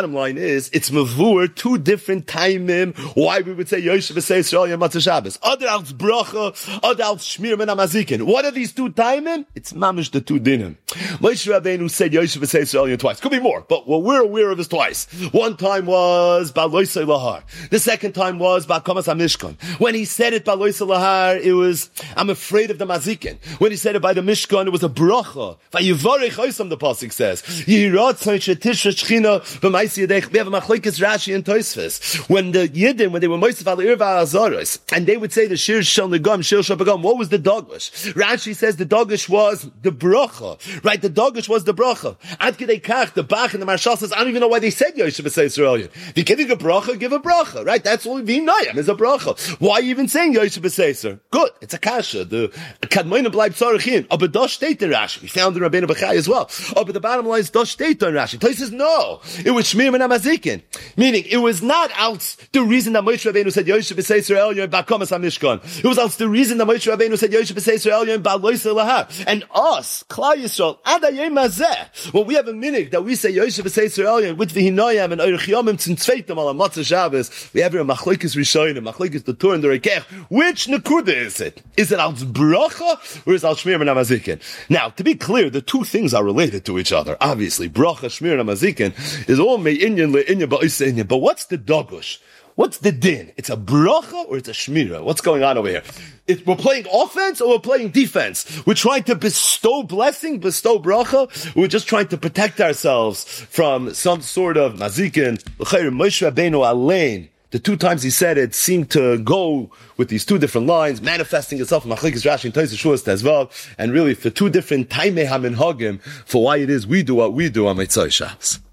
it's Mavur, two different timim, why we would say Yoshev B'Sei Yisrael Yom Matzah Shabbos. Other out bracha, other out shmir men amazikin. What are these two timim? It's mamish the two dinim. Moshe Rabbeinu said Yoshev B'Sei Yisrael Yom twice. Could be more, but what we're aware of is twice. One time was Ba'loisei Lahar. The second time was Ba'kamas HaMishkan. When he said it Ba'loisei Lahar, it was, I'm afraid of the mazikin. When he said it by the Mishkan, it was a bracha. Vayivarech Oisam, the pasuk says. Yiratzon shetishra shchina b'maisi yedech. We have a machlokes Rashi and Tosfos. When the Yidden, when they were moisef al irva azaros, and they would say the shir shel negam, shir shel begam, what was the dogish? Rashi says the dogish was the bracha. Right? The dogish was the bracha. Ad kidei kach, the Bach and the Marshal says, I don't even know why they said Yoshev B'Sei Yisrael. If you're giving a bracha, give a bracha. Right? That's all V'hinayam is a bracha. Why are you even saying Yoshev B'Sei Yisrael? Good. It's a kasha. The kadmonim bleibt tzarichin. But Dosh Teiter Rashi. We found in Rabbeinu Bechai as well. Oh, but the bottom line is Dosh Teiter Rashi. He says no. It was Shmir Menam Azikin. Meaning, it was not out the reason that Moshe Rabbeinu said Yoshev B'Sei Yisrael Yom Ba'kamas HaMishkan. It was out the reason that Moshe Rabbeinu said Yoshev B'Sei Yisrael Yom Ba'loisei Lahar. And us, Klal Yisrael, Ad Hayom Hazeh, when we have a minute that we say Yoshev B'Sei Yisrael Yom with V'hinayam and Orech Yomim Tzimtzveitim al Matzah Shabbos, we have here a machlokes Rishonim, machlokes the Torah and the Rekech. Which nekuda is it? Is it al bracha or is it al Shmir Menam Azikin? Now, to be clear, the two things are related to each other. Obviously, bracha, shmir, and mazikin is all me'inyan le'inyan ba'isa inyan. But what's the dogush? What's the din? It's a bracha or it's a shmira? What's going on over here? We're playing offense or we're playing defense? We're trying to bestow blessing, bestow bracha. We're just trying to protect ourselves from some sort of mazikin. Moshe Rabbeinu alein. The two times he said it seemed to go with these two different lines, manifesting itself in Machlokes Rashi and Tosfos Shuas Tezvav, and really for two different Taimei HaMinhagim, for why it is we do what we do on Motzei Shabbos.